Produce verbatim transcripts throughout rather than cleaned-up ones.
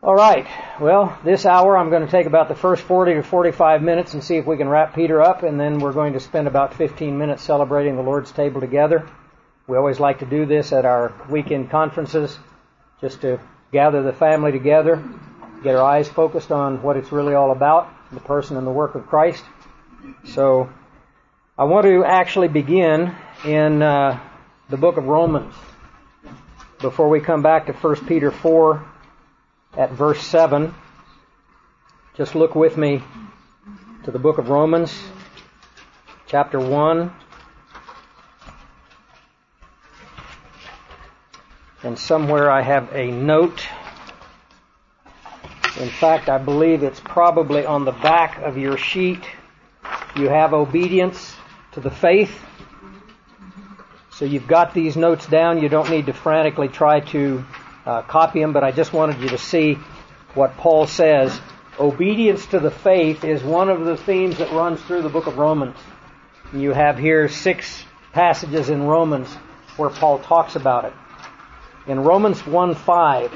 All right. Well, this hour I'm going to take about the first forty to forty-five minutes and see if we can wrap Peter up, and then we're going to spend about fifteen minutes celebrating the Lord's table together. We always like to do this at our weekend conferences, just to gather the family together, get our eyes focused on what it's really all about, the person and the work of Christ. So I want to actually begin in uh, the book of Romans before we come back to First Peter four. At verse seven, just look with me to the book of Romans, chapter one. And somewhere I have a note. In fact, I believe it's probably on the back of your sheet. You have obedience to the faith. So you've got these notes down. You don't need to frantically try to Uh, copy them, but I just wanted you to see what Paul says. Obedience to the faith is one of the themes that runs through the book of Romans. You have here six passages in Romans where Paul talks about it. In Romans one five,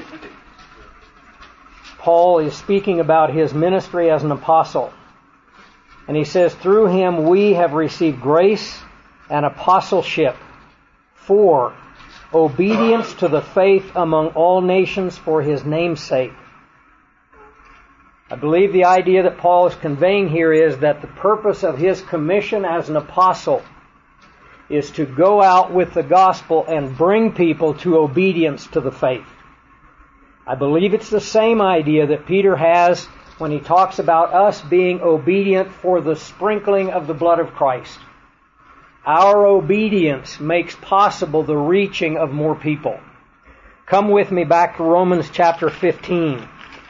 Paul is speaking about his ministry as an apostle. And he says, through him we have received grace and apostleship for obedience to the faith among all nations for his name's sake. I believe the idea that Paul is conveying here is that the purpose of his commission as an apostle is to go out with the gospel and bring people to obedience to the faith. I believe it's the same idea that Peter has when he talks about us being obedient for the sprinkling of the blood of Christ. Our obedience makes possible the reaching of more people. Come with me back to Romans chapter fifteen.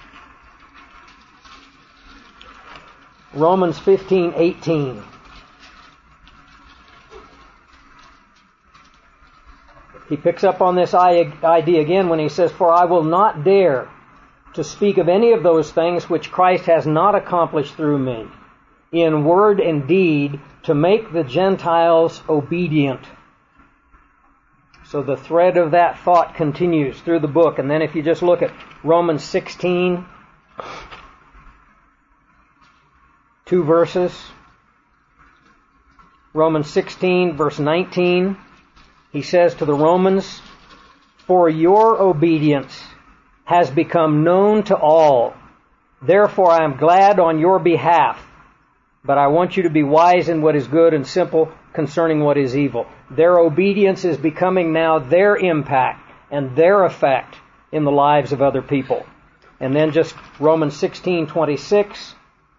Romans fifteen eighteen. He picks up on this idea again when he says, for I will not dare to speak of any of those things which Christ has not accomplished through me, in word and deed, to make the Gentiles obedient. So the thread of that thought continues through the book. And then if you just look at Romans sixteen, two verses. Romans sixteen, verse nineteen, he says to the Romans, for your obedience has become known to all. Therefore I am glad on your behalf. But I want you to be wise in what is good and simple concerning what is evil. Their obedience is becoming now their impact and their effect in the lives of other people. And then just Romans sixteen twenty-six.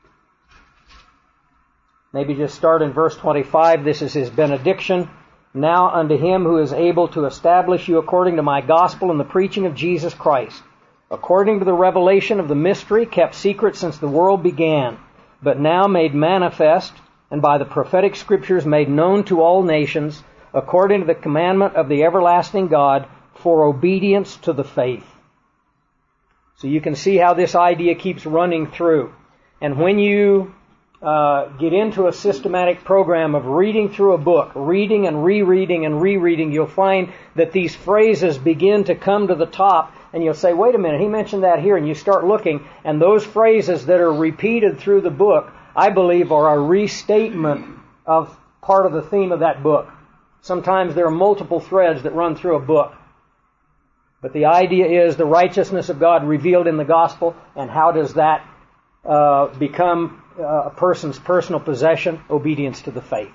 Maybe just start in verse twenty-five. This is his benediction. Now unto him who is able to establish you according to my gospel and the preaching of Jesus Christ, according to the revelation of the mystery kept secret since the world began, but now made manifest, and by the prophetic scriptures made known to all nations, according to the commandment of the everlasting God, for obedience to the faith. So you can see how this idea keeps running through. And when you uh, get into a systematic program of reading through a book, reading and rereading and rereading, you'll find that these phrases begin to come to the top. And you'll say, wait a minute, he mentioned that here. And you start looking, and those phrases that are repeated through the book, I believe, are a restatement of part of the theme of that book. Sometimes there are multiple threads that run through a book. But the idea is the righteousness of God revealed in the gospel, and how does that uh, become uh, a person's personal possession? Obedience to the faith.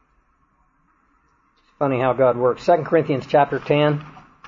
It's funny how God works. Second Corinthians chapter ten.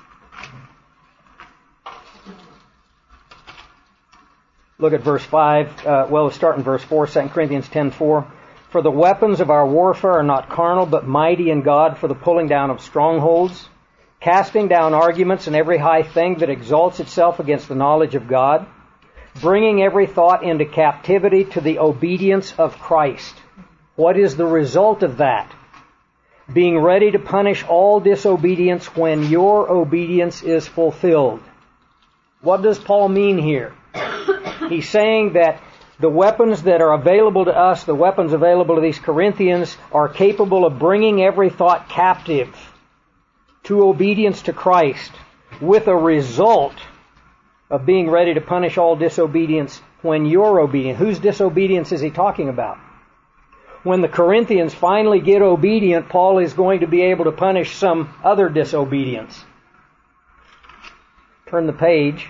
Look at verse five. Uh, well, let's start in verse four, Second Corinthians ten four. For the weapons of our warfare are not carnal, but mighty in God for the pulling down of strongholds, casting down arguments and every high thing that exalts itself against the knowledge of God, bringing every thought into captivity to the obedience of Christ. What is the result of that? Being ready to punish all disobedience when your obedience is fulfilled. What does Paul mean here? He's saying that the weapons that are available to us, the weapons available to these Corinthians, are capable of bringing every thought captive to obedience to Christ, with a result of being ready to punish all disobedience when you're obedient. Whose disobedience is he talking about? When the Corinthians finally get obedient, Paul is going to be able to punish some other disobedience. Turn the page.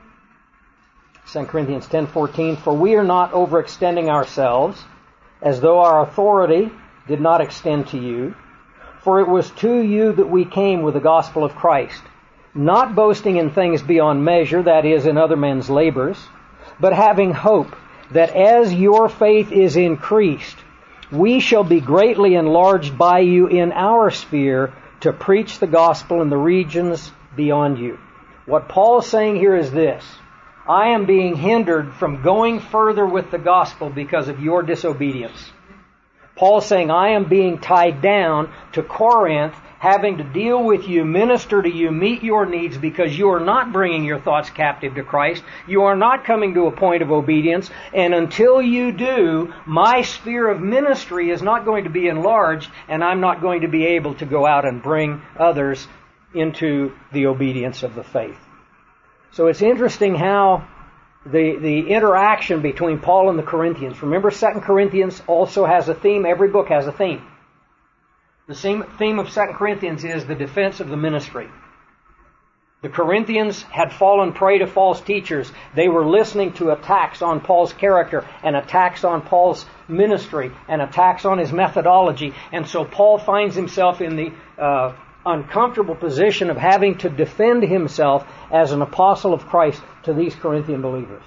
Second Corinthians ten fourteen. For we are not overextending ourselves, as though our authority did not extend to you. For it was to you that we came with the gospel of Christ, not boasting in things beyond measure, that is, in other men's labors, but having hope that as your faith is increased, we shall be greatly enlarged by you in our sphere to preach the gospel in the regions beyond you. What Paul is saying here is this: I am being hindered from going further with the gospel because of your disobedience. Paul's saying, I am being tied down to Corinth, having to deal with you, minister to you, meet your needs, because you are not bringing your thoughts captive to Christ. You are not coming to a point of obedience. And until you do, my sphere of ministry is not going to be enlarged, and I'm not going to be able to go out and bring others into the obedience of the faith. So it's interesting how the, the interaction between Paul and the Corinthians. Remember, Second Corinthians also has a theme. Every book has a theme. The same theme of Second Corinthians is the defense of the ministry. The Corinthians had fallen prey to false teachers. They were listening to attacks on Paul's character and attacks on Paul's ministry and attacks on his methodology. And so Paul finds himself in the uh, uncomfortable position of having to defend himself as an apostle of Christ to these Corinthian believers.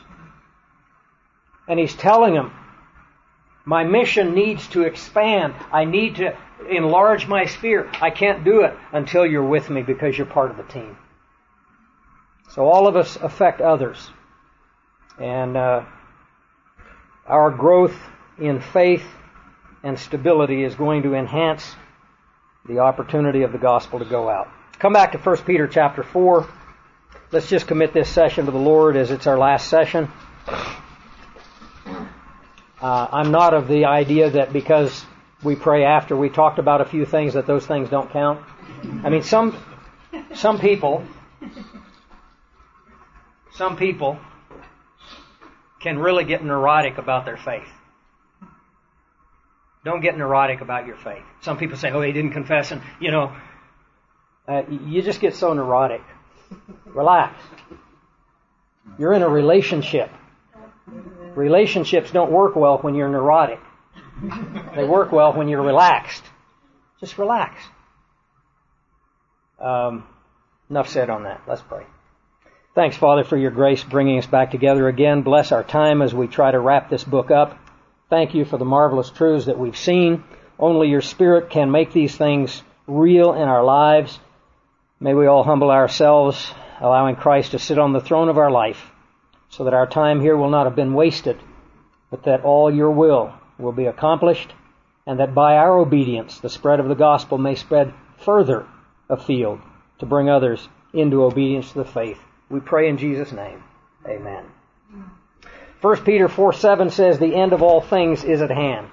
And he's telling them, my mission needs to expand. I need to enlarge my sphere. I can't do it until you're with me because you're part of the team. So all of us affect others. And uh, our growth in faith and stability is going to enhance the opportunity of the gospel to go out. Come back to First Peter chapter four. Let's just commit this session to the Lord as it's our last session. Uh, I'm not of the idea that because we pray after we talked about a few things that those things don't count. I mean, some some people, some people can really get neurotic about their faith. Don't get neurotic about your faith. Some people say, oh, he didn't confess, and, you know, uh, you just get so neurotic. Relax. You're in a relationship. Relationships don't work well when you're neurotic. They work well when you're relaxed. Just relax. Um, enough said on that. Let's pray. Thanks, Father, for your grace bringing us back together again. Bless our time as we try to wrap this book up. Thank you for the marvelous truths that we've seen. Only your Spirit can make these things real in our lives. May we all humble ourselves, allowing Christ to sit on the throne of our life, so that our time here will not have been wasted, but that all your will will be accomplished, and that by our obedience the spread of the gospel may spread further afield to bring others into obedience to the faith. We pray in Jesus' name. Amen. First Peter four seven says, the end of all things is at hand.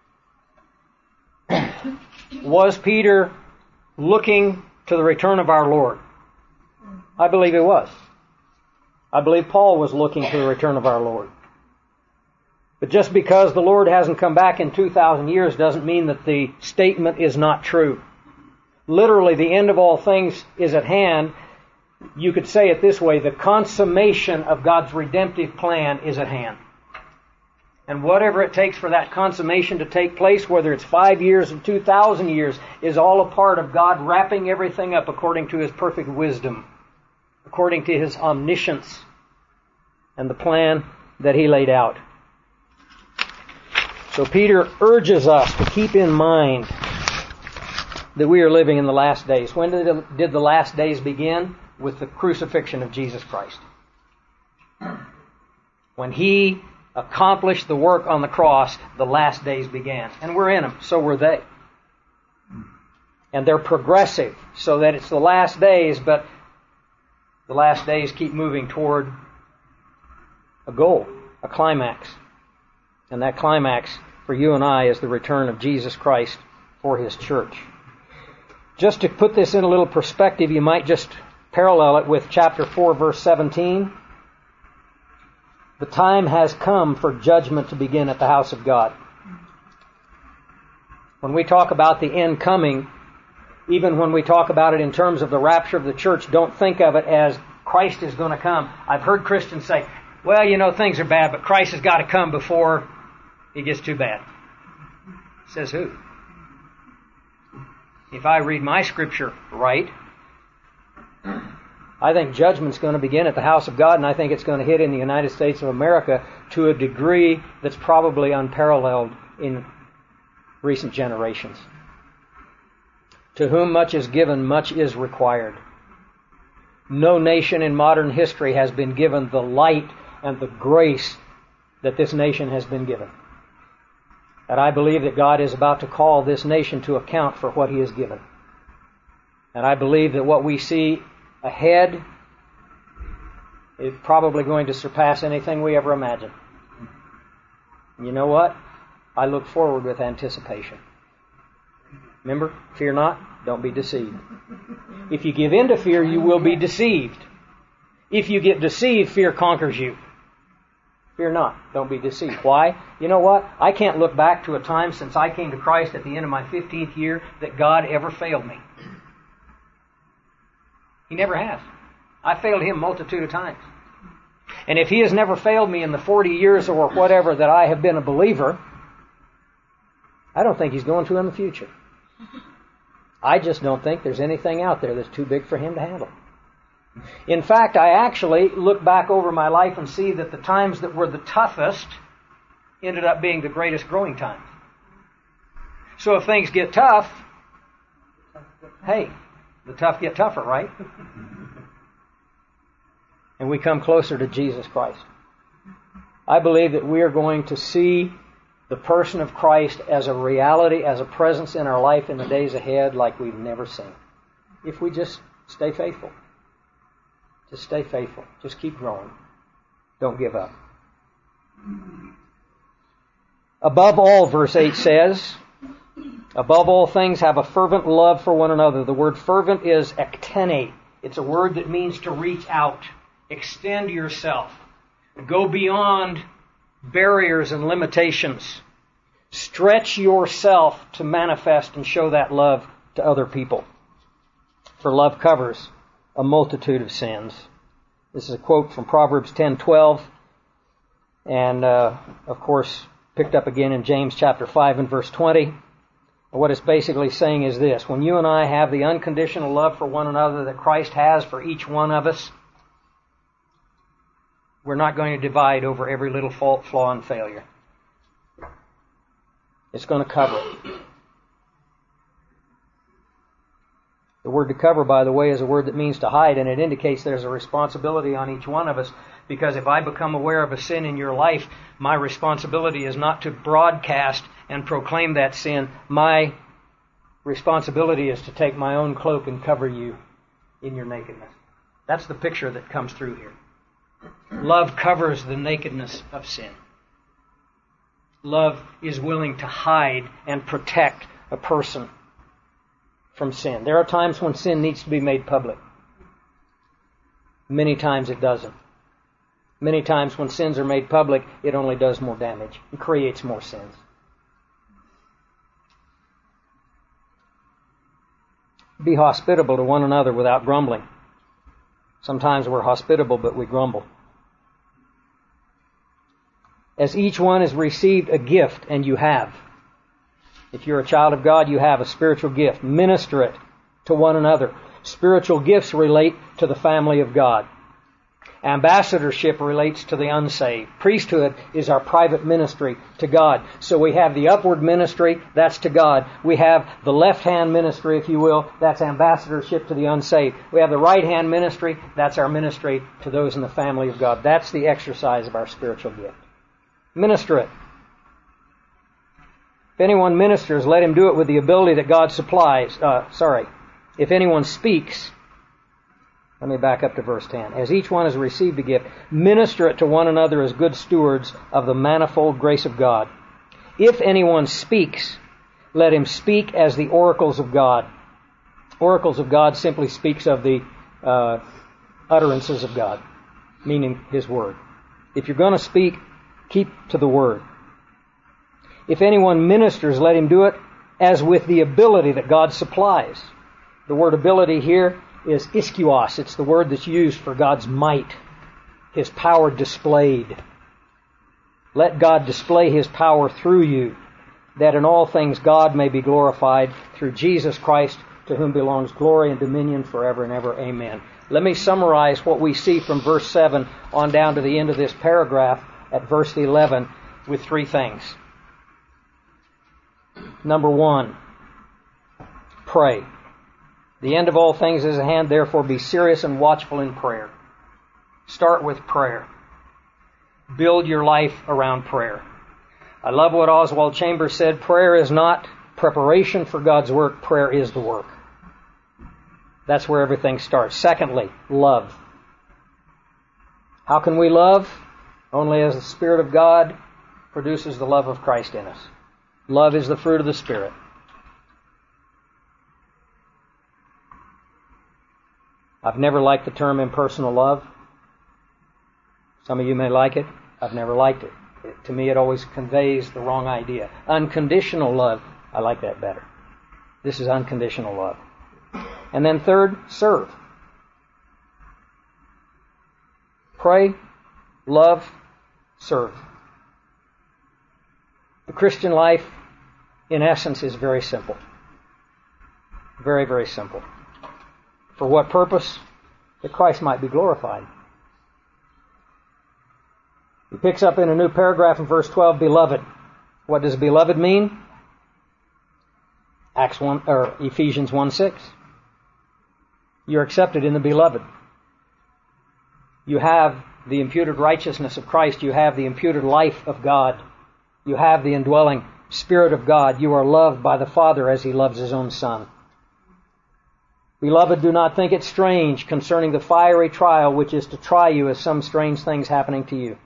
Was Peter looking to the return of our Lord? I believe he was. I believe Paul was looking to the return of our Lord. But just because the Lord hasn't come back in two thousand years doesn't mean that the statement is not true. Literally, the end of all things is at hand. You could say it this way: the consummation of God's redemptive plan is at hand. And whatever it takes for that consummation to take place, whether it's five years or two thousand years, is all a part of God wrapping everything up according to His perfect wisdom, according to His omniscience and the plan that He laid out. So Peter urges us to keep in mind that we are living in the last days. When did the, did the last days begin? With the crucifixion of Jesus Christ. When He accomplished the work on the cross, the last days began. And we're in them. So were they. And they're progressive, so that it's the last days, but the last days keep moving toward a goal, a climax. And that climax for you and I is the return of Jesus Christ for His church. Just to put this in a little perspective, you might just parallel it with chapter four, verse seventeen. The time has come for judgment to begin at the house of God. When we talk about the end coming, even when we talk about it in terms of the rapture of the church, don't think of it as Christ is going to come. I've heard Christians say, well, you know, things are bad, but Christ has got to come before it gets too bad. Says who? If I read my scripture right, I think judgment's going to begin at the house of God, and I think it's going to hit in the United States of America to a degree that's probably unparalleled in recent generations. To whom much is given, much is required. No nation in modern history has been given the light and the grace that this nation has been given. And I believe that God is about to call this nation to account for what He has given. And I believe that what we see ahead is probably going to surpass anything we ever imagined. And you know what? I look forward with anticipation. Remember, fear not, don't be deceived. If you give in to fear, you will be deceived. If you get deceived, fear conquers you. Fear not, don't be deceived. Why? You know what? I can't look back to a time since I came to Christ at the end of my fifteenth year that God ever failed me. He never has. I failed Him a multitude of times. And if He has never failed me in the forty years or whatever that I have been a believer, I don't think He's going to in the future. I just don't think there's anything out there that's too big for Him to handle. In fact, I actually look back over my life and see that the times that were the toughest ended up being the greatest growing times. So if things get tough, hey, the tough get tougher, right? And we come closer to Jesus Christ. I believe that we are going to see the person of Christ as a reality, as a presence in our life in the days ahead like we've never seen. If we just stay faithful. Just stay faithful. Just keep growing. Don't give up. Above all, verse eight says, above all things have a fervent love for one another. The word fervent is ektene. It's a word that means to reach out. Extend yourself. Go beyond barriers and limitations. Stretch yourself to manifest and show that love to other people. For love covers a multitude of sins. This is a quote from Proverbs ten twelve, and uh, of course picked up again in James chapter five and verse twenty. What it's basically saying is this: when you and I have the unconditional love for one another that Christ has for each one of us, we're not going to divide over every little fault, flaw, and failure. It's going to cover it. The word to cover, by the way, is a word that means to hide, and it indicates there's a responsibility on each one of us, because if I become aware of a sin in your life, my responsibility is not to broadcast and proclaim that sin. My responsibility is to take my own cloak and cover you in your nakedness. That's the picture that comes through here. Love covers the nakedness of sin. Love is willing to hide and protect a person from sin. There are times when sin needs to be made public. Many times it doesn't. Many times when sins are made public, it only does more damage and creates more sins. Be hospitable to one another without grumbling. Sometimes we're hospitable, but we grumble. As each one has received a gift, and you have. If you're a child of God, you have a spiritual gift. Minister it to one another. Spiritual gifts relate to the family of God. Ambassadorship relates to the unsaved. Priesthood is our private ministry to God. So we have the upward ministry, that's to God. We have the left-hand ministry, if you will, that's ambassadorship to the unsaved. We have the right-hand ministry, that's our ministry to those in the family of God. That's the exercise of our spiritual gift. Minister it. If anyone ministers, let him do it with the ability that God supplies. Uh, sorry. If anyone speaks, let me back up to verse ten. As each one has received a gift, minister it to one another as good stewards of the manifold grace of God. If anyone speaks, let him speak as the oracles of God. Oracles of God simply speaks of the uh, utterances of God, meaning His Word. If you're going to speak, keep to the Word. If anyone ministers, let him do it as with the ability that God supplies. The word ability here is ischios. It's the word that's used for God's might, His power displayed. Let God display His power through you, that in all things God may be glorified through Jesus Christ, to whom belongs glory and dominion forever and ever. Amen. Let me summarize what we see from verse seven on down to the end of this paragraph at verse eleven with three things. Number one, pray. The end of all things is at hand, therefore be serious and watchful in prayer. Start with prayer. Build your life around prayer. I love what Oswald Chambers said, prayer is not preparation for God's work, prayer is the work. That's where everything starts. Secondly, love. How can we love? Only as the Spirit of God produces the love of Christ in us. Love is the fruit of the Spirit. I've never liked the term impersonal love. Some of you may like it. I've never liked it. it. To me, it always conveys the wrong idea. Unconditional love, I like that better. This is unconditional love. And then third, serve. Pray, love, serve. The Christian life, in essence, is very simple. Very, very simple. For what purpose? That Christ might be glorified. He picks up in a new paragraph in verse twelve, beloved. What does beloved mean? Acts one or Ephesians one six. You're accepted in the beloved. You have the imputed righteousness of Christ. You have the imputed life of God. You have the indwelling Spirit of God. You are loved by the Father as He loves His own Son. Beloved, do not think it strange concerning the fiery trial which is to try you as some strange things happening to you.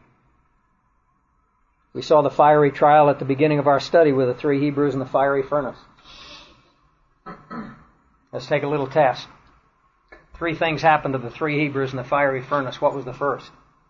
We saw the fiery trial at the beginning of our study with the three Hebrews in the fiery furnace. Let's take a little test. Three things happened to the three Hebrews in the fiery furnace. What was the first?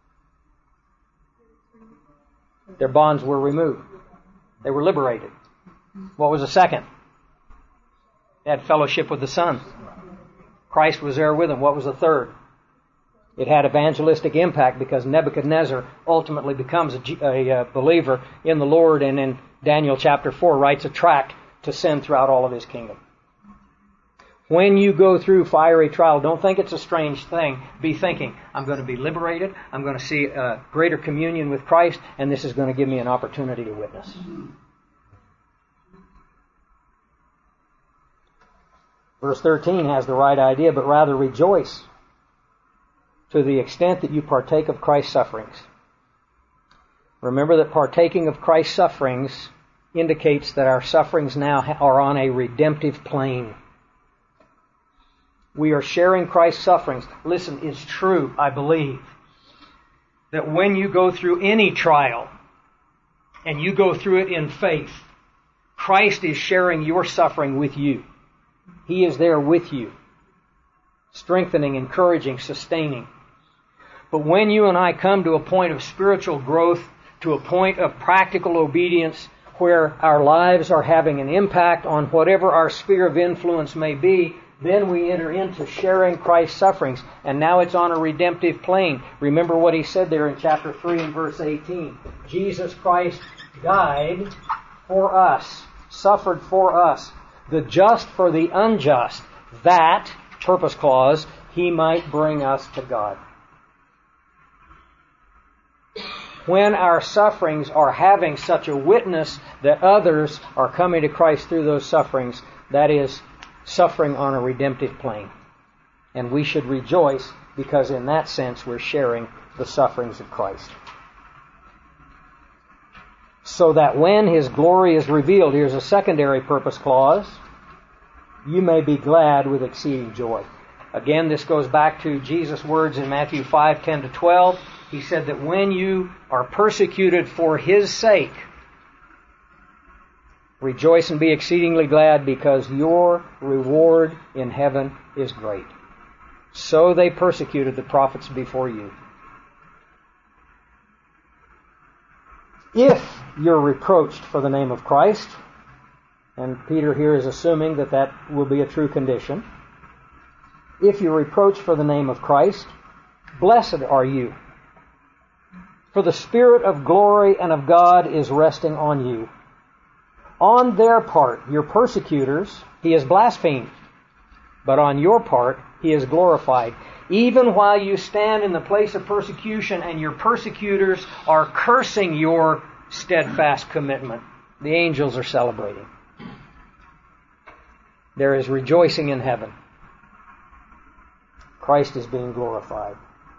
Their bonds were removed. They were liberated. What was the second? They had fellowship with the Son. Christ was there with them. What was the third? It had evangelistic impact because Nebuchadnezzar ultimately becomes a, a, a believer in the Lord, and in Daniel chapter four writes a tract to send throughout all of his kingdom. When you go through fiery trial, don't think it's a strange thing. Be thinking, I'm going to be liberated, I'm going to see a greater communion with Christ, and this is going to give me an opportunity to witness. Verse thirteen has the right idea, but rather rejoice to the extent that you partake of Christ's sufferings. Remember that partaking of Christ's sufferings indicates that our sufferings now are on a redemptive plane. We are sharing Christ's sufferings. Listen, it's true, I believe, that when you go through any trial, and you go through it in faith, Christ is sharing your suffering with you. He is there with you, strengthening, encouraging, sustaining. But when you and I come to a point of spiritual growth, to a point of practical obedience, where our lives are having an impact on whatever our sphere of influence may be, then we enter into sharing Christ's sufferings. And now it's on a redemptive plane. Remember what he said there in chapter three and verse eighteen. Jesus Christ died for us, suffered for us, the just for the unjust, that, purpose clause, He might bring us to God. When our sufferings are having such a witness that others are coming to Christ through those sufferings, that is suffering on a redemptive plane. And we should rejoice because in that sense we're sharing the sufferings of Christ. So that when His glory is revealed, here's a secondary purpose clause, you may be glad with exceeding joy. Again, this goes back to Jesus' words in Matthew five, ten to twelve. He said that when you are persecuted for His sake, rejoice and be exceedingly glad, because your reward in heaven is great. So they persecuted the prophets before you. If you're reproached for the name of Christ, and Peter here is assuming that that will be a true condition, if you're reproached for the name of Christ, blessed are you, for the Spirit of glory and of God is resting on you. On their part, your persecutors, he is blasphemed, but on your part, he is glorified. Even while you stand in the place of persecution and your persecutors are cursing your steadfast commitment, the angels are celebrating. There is rejoicing in heaven. Christ is being glorified.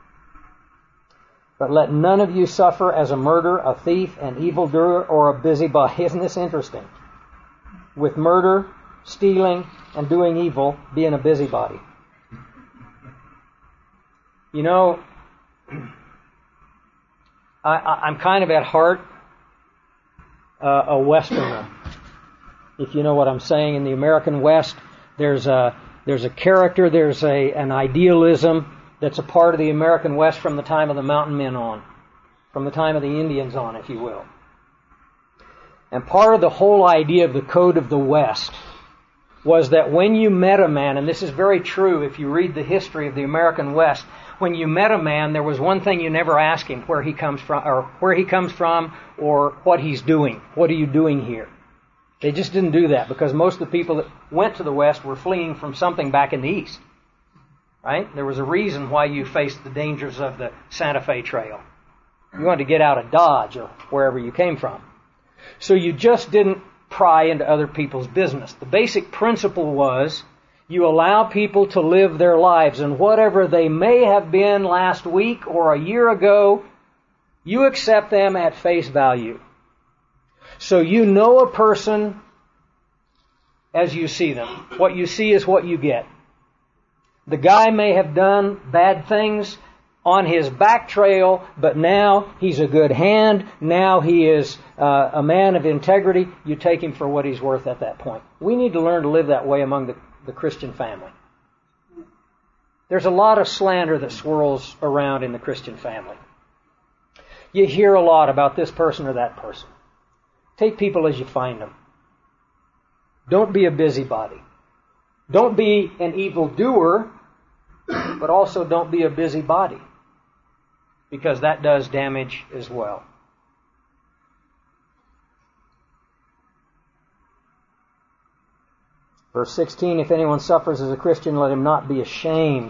But let none of you suffer as a murderer, a thief, an evildoer, or a busybody. Isn't this interesting? With murder, stealing, and doing evil, being a busybody. You know, I, I'm kind of at heart uh, a Westerner. If you know what I'm saying, in the American West, there's a there's a character, there's a an idealism that's a part of the American West from the time of the mountain men on, from the time of the Indians on, if you will. And part of the whole idea of the Code of the West was that when you met a man, and this is very true if you read the history of the American West, when you met a man, there was one thing you never asked him, where he comes from, or where he comes from, or what he's doing. What are you doing here? They just didn't do that, because most of the people that went to the West were fleeing from something back in the East. Right? There was a reason why you faced the dangers of the Santa Fe Trail. You wanted to get out of Dodge or wherever you came from. So you just didn't pry into other people's business. The basic principle was you allow people to live their lives, and whatever they may have been last week or a year ago, you accept them at face value. So you know a person as you see them. What you see is what you get. The guy may have done bad things on his back trail, but now he's a good hand. Now he is uh, a man of integrity. You take him for what he's worth at that point. We need to learn to live that way among the, the Christian family. There's a lot of slander that swirls around in the Christian family. You hear a lot about this person or that person. Take people as you find them. Don't be a busybody. Don't be an evildoer, but also don't be a busybody, because that does damage as well. Verse sixteen, if anyone suffers as a Christian, let him not be ashamed.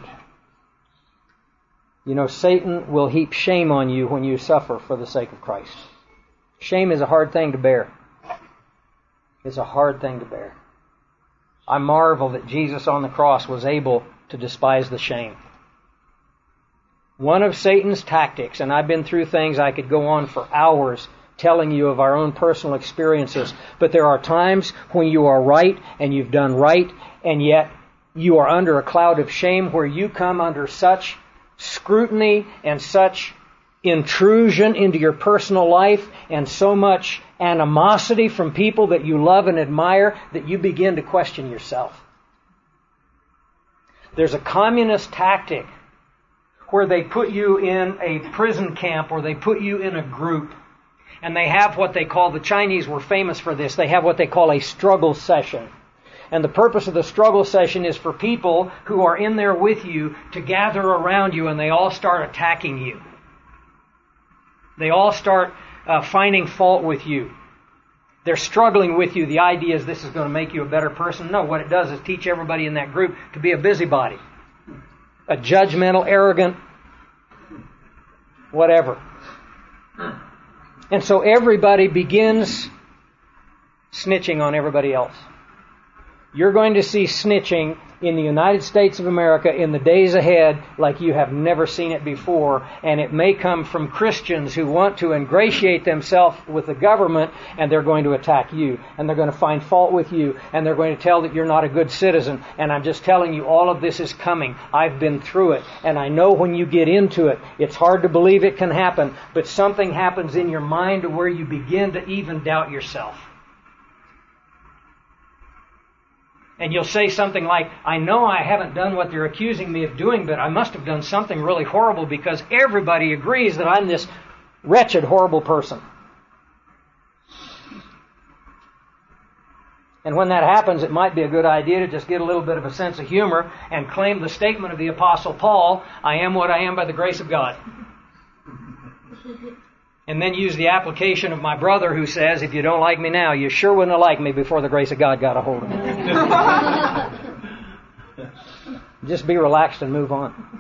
You know, Satan will heap shame on you when you suffer for the sake of Christ. Shame is a hard thing to bear. It's a hard thing to bear. I marvel that Jesus on the cross was able to despise the shame. One of Satan's tactics, and I've been through things I could go on for hours telling you of our own personal experiences, but there are times when you are right and you've done right, and yet you are under a cloud of shame where you come under such scrutiny and such intrusion into your personal life and so much animosity from people that you love and admire that you begin to question yourself. There's a communist tactic where they put you in a prison camp or they put you in a group, and they have what they call, the Chinese were famous for this, they have what they call a struggle session. And the purpose of the struggle session is for people who are in there with you to gather around you, and they all start attacking you. They all start uh, finding fault with you. They're struggling with you. The idea is this is going to make you a better person. No, what it does is teach everybody in that group to be a busybody. A judgmental, arrogant, whatever. And so everybody begins snitching on everybody else. You're going to see snitching in the United States of America in the days ahead like you have never seen it before. And it may come from Christians who want to ingratiate themselves with the government, and they're going to attack you. And they're going to find fault with you. And they're going to tell that you're not a good citizen. And I'm just telling you, all of this is coming. I've been through it. And I know when you get into it, it's hard to believe it can happen. But something happens in your mind to where you begin to even doubt yourself. And you'll say something like, I know I haven't done what they're accusing me of doing, but I must have done something really horrible because everybody agrees that I'm this wretched, horrible person. And when that happens, it might be a good idea to just get a little bit of a sense of humor and claim the statement of the Apostle Paul, I am what I am by the grace of God. And then use the application of my brother who says, if you don't like me now, you sure wouldn't have liked me before the grace of God got a hold of me. Just be relaxed and move on.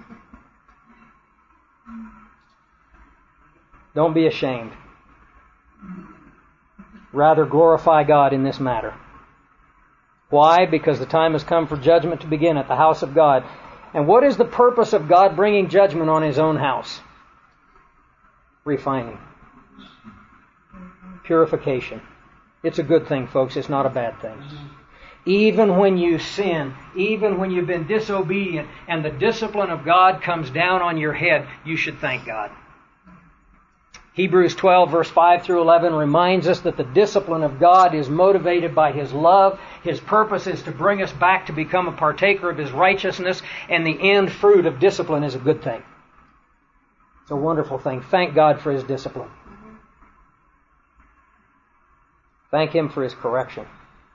Don't be ashamed. Rather glorify God in this matter. Why? Because the time has come for judgment to begin at the house of God. And what is the purpose of God bringing judgment on His own house? Refining. Purification. It's a good thing, folks. It's not a bad thing. Even when you sin, even when you've been disobedient, and the discipline of God comes down on your head, you should thank God. Hebrews twelve, verse five through eleven reminds us that the discipline of God is motivated by His love. His purpose is to bring us back to become a partaker of His righteousness, and the end fruit of discipline is a good thing. It's a wonderful thing. Thank God for His discipline. Thank Him for His correction.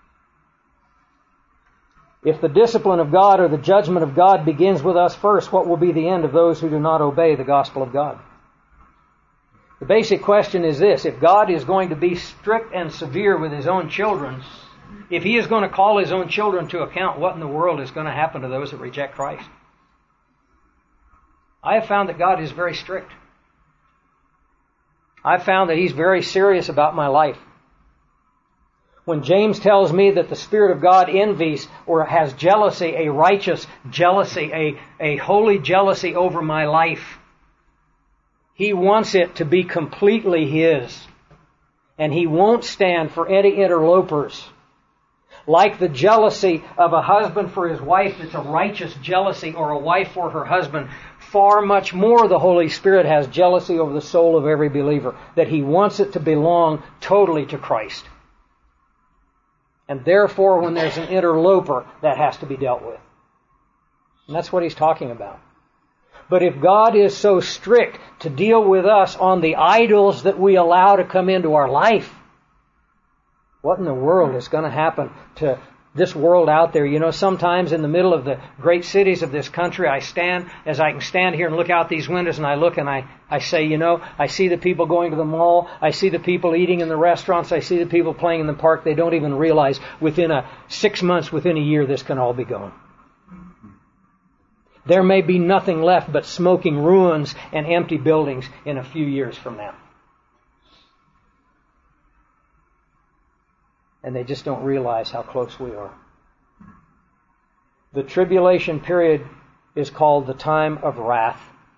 If the discipline of God or the judgment of God begins with us first, what will be the end of those who do not obey the gospel of God? The basic question is this: if God is going to be strict and severe with His own children, if He is going to call His own children to account, what in the world is going to happen to those that reject Christ? I have found that God is very strict. I've found that He's very serious about my life. When James tells me that the Spirit of God envies or has jealousy, a righteous jealousy, a, a holy jealousy over my life, He wants it to be completely His. And He won't stand for any interlopers. Like the jealousy of a husband for his wife, that's a righteous jealousy, or a wife for her husband, far much more the Holy Spirit has jealousy over the soul of every believer, that He wants it to belong totally to Christ. And therefore, when there's an interloper, that has to be dealt with. And that's what He's talking about. But if God is so strict to deal with us on the idols that we allow to come into our life, what in the world is going to happen to this world out there? You know, sometimes in the middle of the great cities of this country, I stand, as I can stand here and look out these windows, and I look and I, I say, you know, I see the people going to the mall, I see the people eating in the restaurants, I see the people playing in the park. They don't even realize within a six months, within a year, this can all be gone. There may be nothing left but smoking ruins and empty buildings in a few years from now. And they just don't realize how close we are. The tribulation period is called the time of wrath.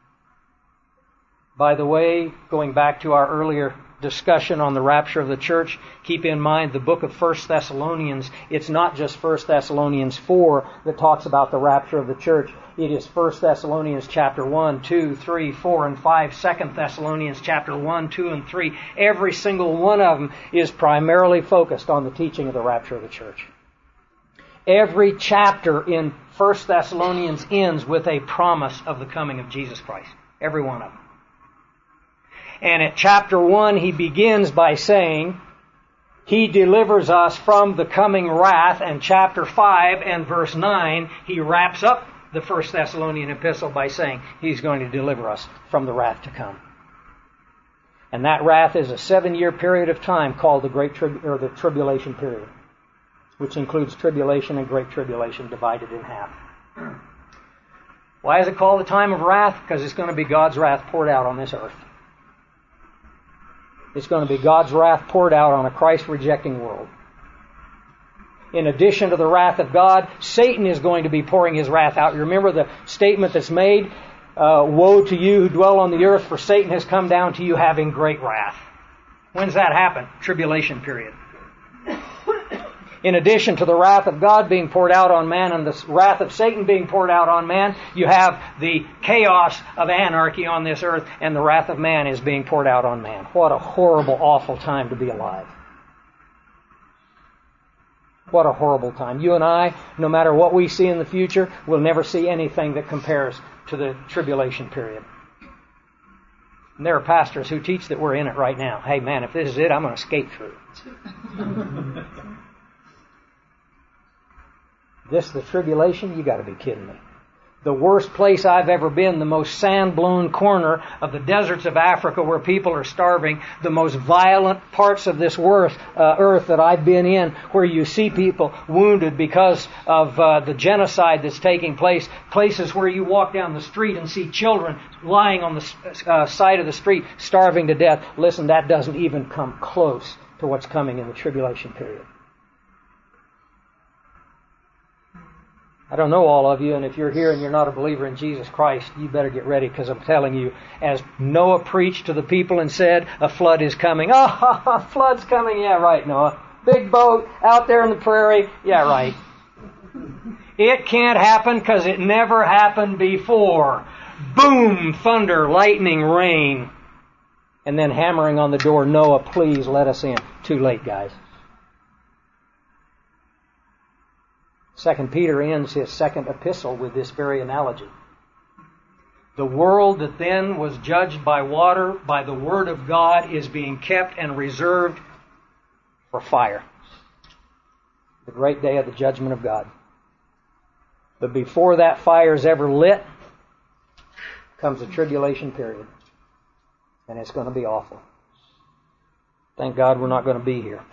By the way, going back to our earlier discussion on the rapture of the church, keep in mind the book of First Thessalonians. It's not just First Thessalonians four that talks about the rapture of the church. It is First Thessalonians chapter one, two, three, four, and five. Second Thessalonians chapter one, two, and three. Every single one of them is primarily focused on the teaching of the rapture of the church. Every chapter in First Thessalonians ends with a promise of the coming of Jesus Christ. Every one of them. And at chapter one, he begins by saying, He delivers us from the coming wrath. And chapter five and verse nine, he wraps up the First Thessalonian epistle by saying He's going to deliver us from the wrath to come. And that wrath is a seven-year period of time called the Great Trib- or the Tribulation period, which includes tribulation and Great Tribulation divided in half. Why is it called the time of wrath? Because it's going to be God's wrath poured out on this earth. It's going to be God's wrath poured out on a Christ-rejecting world. In addition to the wrath of God, Satan is going to be pouring his wrath out. You remember the statement that's made, uh, woe to you who dwell on the earth, for Satan has come down to you having great wrath. When's that happen? Tribulation period. In addition to the wrath of God being poured out on man and the wrath of Satan being poured out on man, you have the chaos of anarchy on this earth, and the wrath of man is being poured out on man. What a horrible, awful time to be alive. What a horrible time. You and I, no matter what we see in the future, will never see anything that compares to the tribulation period. And there are pastors who teach that we're in it right now. Hey man, if this is it, I'm going to skate through it. This, the tribulation? You got to be kidding me. The worst place I've ever been, the most sand-blown corner of the deserts of Africa where people are starving, the most violent parts of this earth, uh, earth that I've been in, where you see people wounded because of uh, the genocide that's taking place, places where you walk down the street and see children lying on the uh, side of the street starving to death. Listen, that doesn't even come close to what's coming in the tribulation period. I don't know all of you, and if you're here and you're not a believer in Jesus Christ, you better get ready, because I'm telling you, as Noah preached to the people and said, a flood is coming. Oh, a flood's coming. Yeah, right, Noah. Big boat out there in the prairie. Yeah, right. It can't happen because it never happened before. Boom, thunder, lightning, rain. And then hammering on the door, Noah, please let us in. Too late, guys. Second Peter ends his second epistle with this very analogy. The world that then was judged by water, by the Word of God, is being kept and reserved for fire. The great day of the judgment of God. But before that fire is ever lit, comes the tribulation period. And it's going to be awful. Thank God we're not going to be here.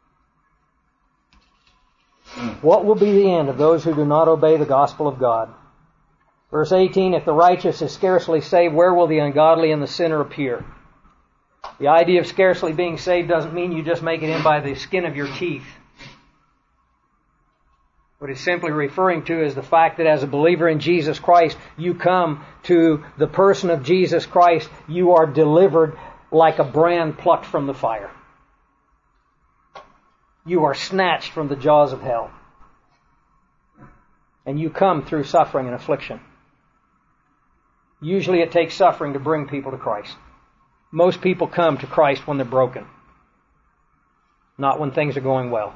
What will be the end of those who do not obey the gospel of God? Verse eighteen, if the righteous is scarcely saved, where will the ungodly and the sinner appear? The idea of scarcely being saved doesn't mean you just make it in by the skin of your teeth. What it's simply referring to is the fact that as a believer in Jesus Christ, you come to the person of Jesus Christ, you are delivered like a brand plucked from the fire. You are snatched from the jaws of hell. And you come through suffering and affliction. Usually it takes suffering to bring people to Christ. Most people come to Christ when they're broken, not when things are going well.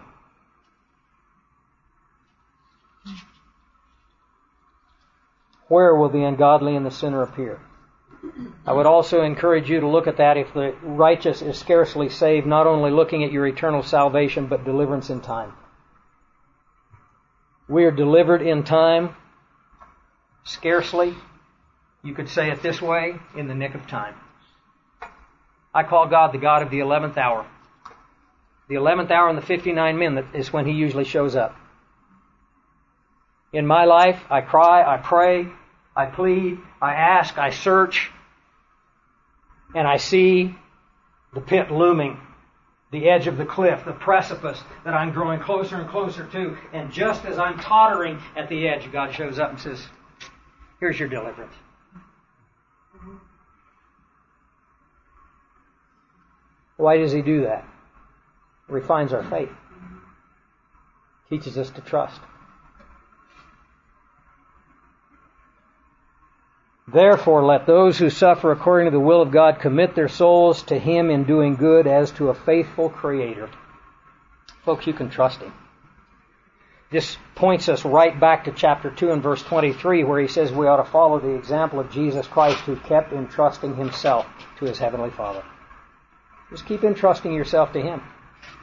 Where will the ungodly and the sinner appear? I would also encourage you to look at that. If the righteous is scarcely saved, not only looking at your eternal salvation, but deliverance in time. We are delivered in time, scarcely. You could say it this way, in the nick of time. I call God the God of the eleventh hour. The eleventh hour and the fifty-nine men is when He usually shows up. In my life, I cry, I pray, I plead, I ask, I search, and I see the pit looming, the edge of the cliff, the precipice that I'm growing closer and closer to. And just as I'm tottering at the edge, God shows up and says, here's your deliverance. Why does He do that? He refines our faith. Teaches us to trust. Therefore, let those who suffer according to the will of God commit their souls to Him in doing good as to a faithful Creator. Folks, you can trust Him. This points us right back to chapter two and verse twenty-three, where he says we ought to follow the example of Jesus Christ, who kept entrusting Himself to His Heavenly Father. Just keep entrusting yourself to Him.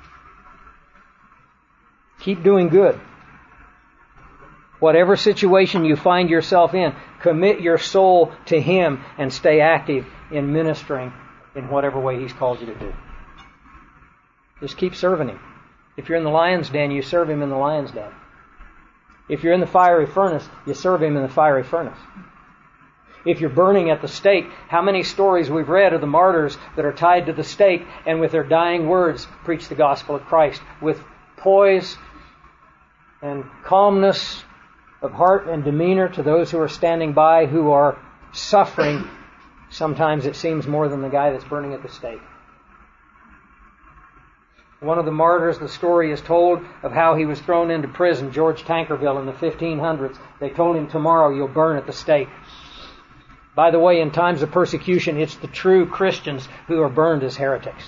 Keep doing good. Whatever situation you find yourself in, commit your soul to Him and stay active in ministering in whatever way He's called you to do. Just keep serving Him. If you're in the lion's den, you serve Him in the lion's den. If you're in the fiery furnace, you serve Him in the fiery furnace. If you're burning at the stake, how many stories we've read of the martyrs that are tied to the stake and with their dying words preach the gospel of Christ with poise and calmness of heart and demeanor to those who are standing by, who are suffering. Sometimes it seems more than the guy that's burning at the stake. One of the martyrs, the story is told of how he was thrown into prison, George Tankerville, in the fifteen hundreds. They told him, tomorrow you'll burn at the stake. By the way, in times of persecution, it's the true Christians who are burned as heretics.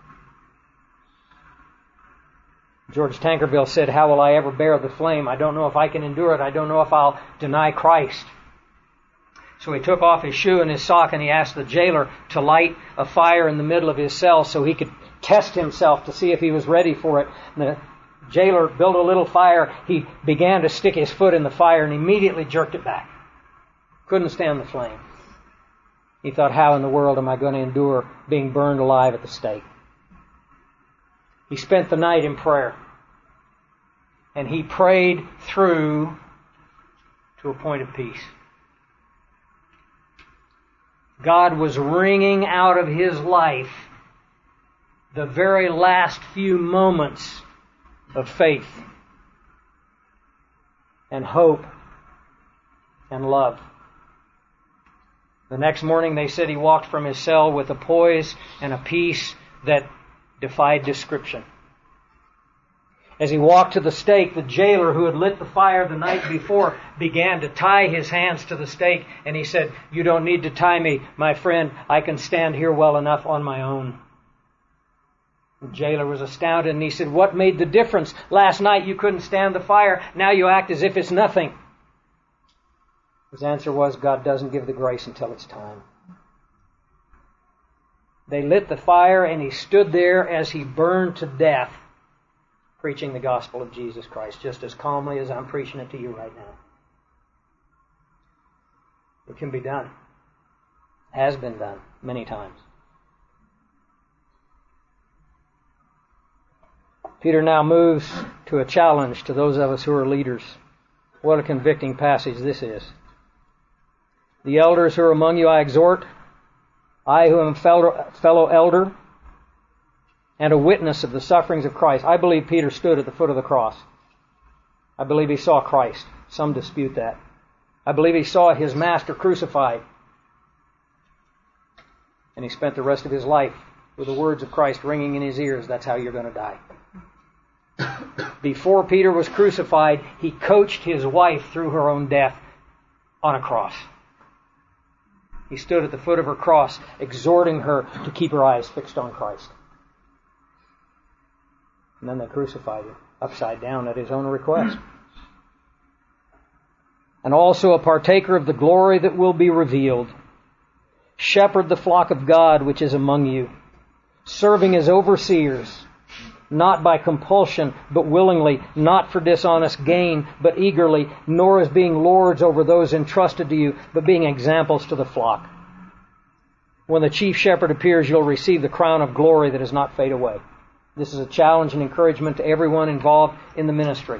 George Tankerville said, how will I ever bear the flame? I don't know if I can endure it. I don't know if I'll deny Christ. So he took off his shoe and his sock and he asked the jailer to light a fire in the middle of his cell so he could test himself to see if he was ready for it. And the Jailer built a little fire. He began to stick his foot in the fire and immediately jerked it back. Couldn't stand the flame. He thought, how in the world am I going to endure being burned alive at the stake? He spent the night in prayer. And he prayed through to a point of peace. God was wringing out of his life the very last few moments of faith and hope and love. The next morning they said he walked from his cell with a poise and a peace that defied description. As he walked to the stake, the jailer who had lit the fire the night before began to tie his hands to the stake, and he said, "You don't need to tie me, my friend. I can stand here well enough on my own." The jailer was astounded, and he said, "What made the difference? Last night you couldn't stand the fire. Now you act as if it's nothing." His answer was, God doesn't give the grace until it's time. They lit the fire, and he stood there as he burned to death, preaching the gospel of Jesus Christ, just as calmly as I'm preaching it to you right now. It can be done. Has been done many times. Peter now moves to a challenge to those of us who are leaders. What a convicting passage this is. The elders who are among you I exhort, I who am fellow, fellow elder, and a witness of the sufferings of Christ. I believe Peter stood at the foot of the cross. I believe he saw Christ. Some dispute that. I believe he saw his master crucified. And he spent the rest of his life with the words of Christ ringing in his ears. That's how you're going to die. Before Peter was crucified, he coached his wife through her own death on a cross. He stood at the foot of her cross, exhorting her to keep her eyes fixed on Christ. And then they crucified him upside down at his own request. And also a partaker of the glory that will be revealed. Shepherd the flock of God which is among you, serving as overseers, not by compulsion, but willingly, not for dishonest gain, but eagerly, nor as being lords over those entrusted to you, but being examples to the flock. When the chief shepherd appears, you'll receive the crown of glory that does not fade away. This is a challenge and encouragement to everyone involved in the ministry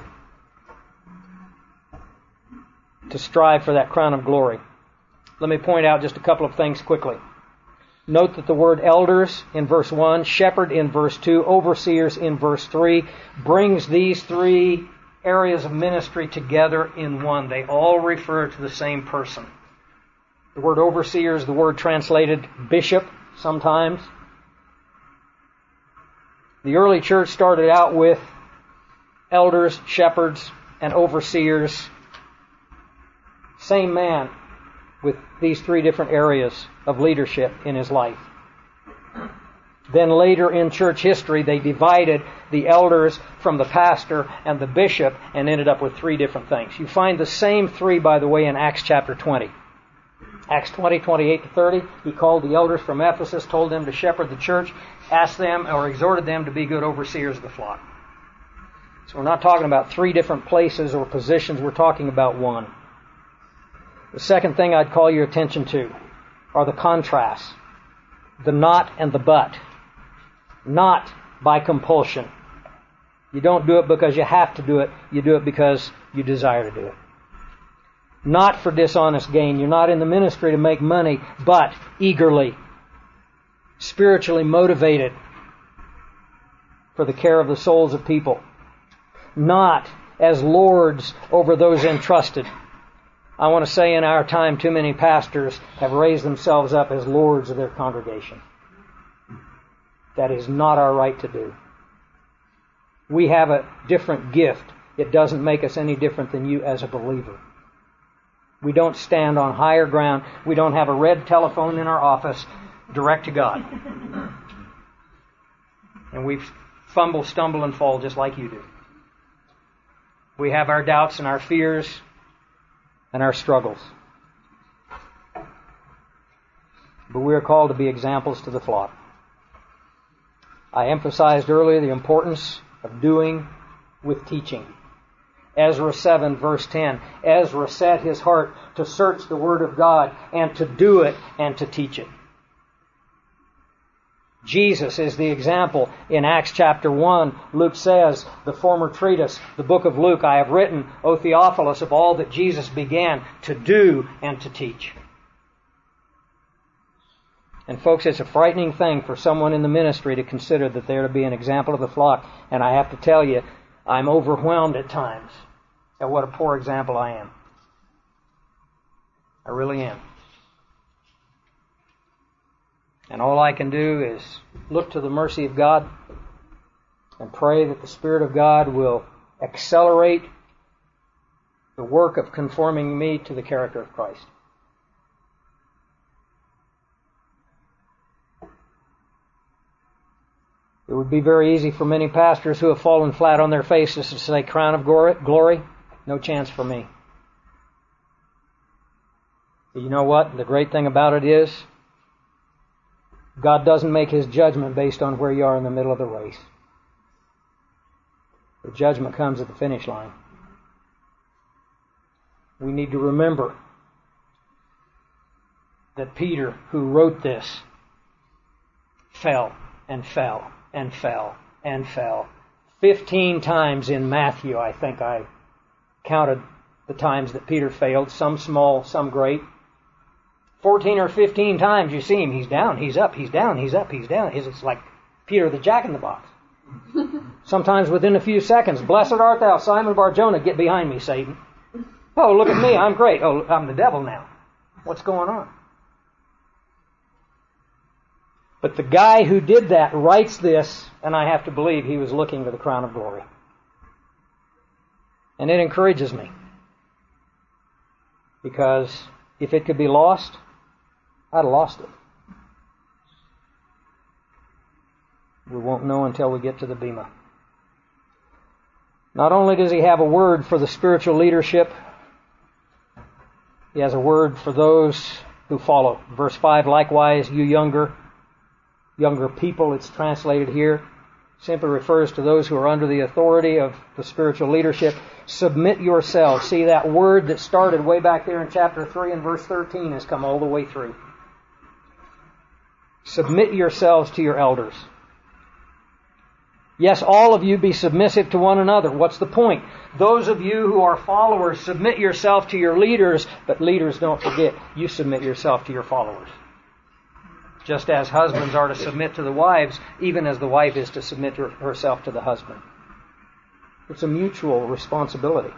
to strive for that crown of glory. Let me point out just a couple of things quickly. Note that the word elders in verse one, shepherd in verse two, overseers in verse three, brings these three areas of ministry together in one. They all refer to the same person. The word overseer is the word translated bishop sometimes. The early church started out with elders, shepherds, and overseers. Same man with these three different areas of leadership in his life. Then later in church history, they divided the elders from the pastor and the bishop and ended up with three different things. You find the same three, by the way, in Acts chapter twenty. Acts twenty, twenty-eight to thirty, he called the elders from Ephesus, told them to shepherd the church, asked them or exhorted them to be good overseers of the flock. So we're not talking about three different places or positions, we're talking about one. The second thing I'd call your attention to are the contrasts. The not and the but. Not by compulsion. You don't do it because you have to do it. You do it because you desire to do it. Not for dishonest gain. You're not in the ministry to make money, but eagerly, spiritually motivated for the care of the souls of people. Not as lords over those entrusted. I want to say in our time, too many pastors have raised themselves up as lords of their congregation. That is not our right to do. We have a different gift. It doesn't make us any different than you as a believer. We don't stand on higher ground. We don't have a red telephone in our office direct to God. And we fumble, stumble, and fall just like you do. We have our doubts and our fears and our struggles. But we are called to be examples to the flock. I emphasized earlier the importance of doing with teaching. Ezra seven, verse ten. Ezra set his heart to search the Word of God and to do it and to teach it. Jesus is the example. In Acts chapter one, Luke says, the former treatise, the book of Luke, I have written, O Theophilus, of all that Jesus began to do and to teach. And folks, it's a frightening thing for someone in the ministry to consider that they're to be an example of the flock. And I have to tell you, I'm overwhelmed at times at what a poor example I am. I really am. And all I can do is look to the mercy of God and pray that the Spirit of God will accelerate the work of conforming me to the character of Christ. It would be very easy for many pastors who have fallen flat on their faces to say, crown of glory, no chance for me. But you know what? The great thing about it is, God doesn't make His judgment based on where you are in the middle of the race. The judgment comes at the finish line. We need to remember that Peter, who wrote this, fell and fell and fell and fell. Fifteen times in Matthew, I think I counted the times that Peter failed, some small, some great. Fourteen or fifteen times you see him, he's down, he's up, he's down, he's up, he's down. It's like Peter the Jack-in-the-Box. Sometimes within a few seconds, blessed art thou, Simon Bar-Jonah, get behind me, Satan. Oh, look at me, I'm great. Oh, I'm the devil now. What's going on? But the guy who did that writes this, and I have to believe he was looking for the crown of glory. And it encourages me. Because if it could be lost, I'd have lost it. We won't know until we get to the Bema. Not only does he have a word for the spiritual leadership, he has a word for those who follow. Verse five, likewise, you younger, younger people, it's translated here, simply refers to those who are under the authority of the spiritual leadership. Submit yourselves. See, that word that started way back there in chapter three and verse thirteen has come all the way through. Submit yourselves to your elders. Yes, all of you be submissive to one another. What's the point? Those of you who are followers, submit yourself to your leaders, but leaders, don't forget, you submit yourself to your followers. Just as husbands are to submit to the wives, even as the wife is to submit herself to the husband. It's a mutual responsibility.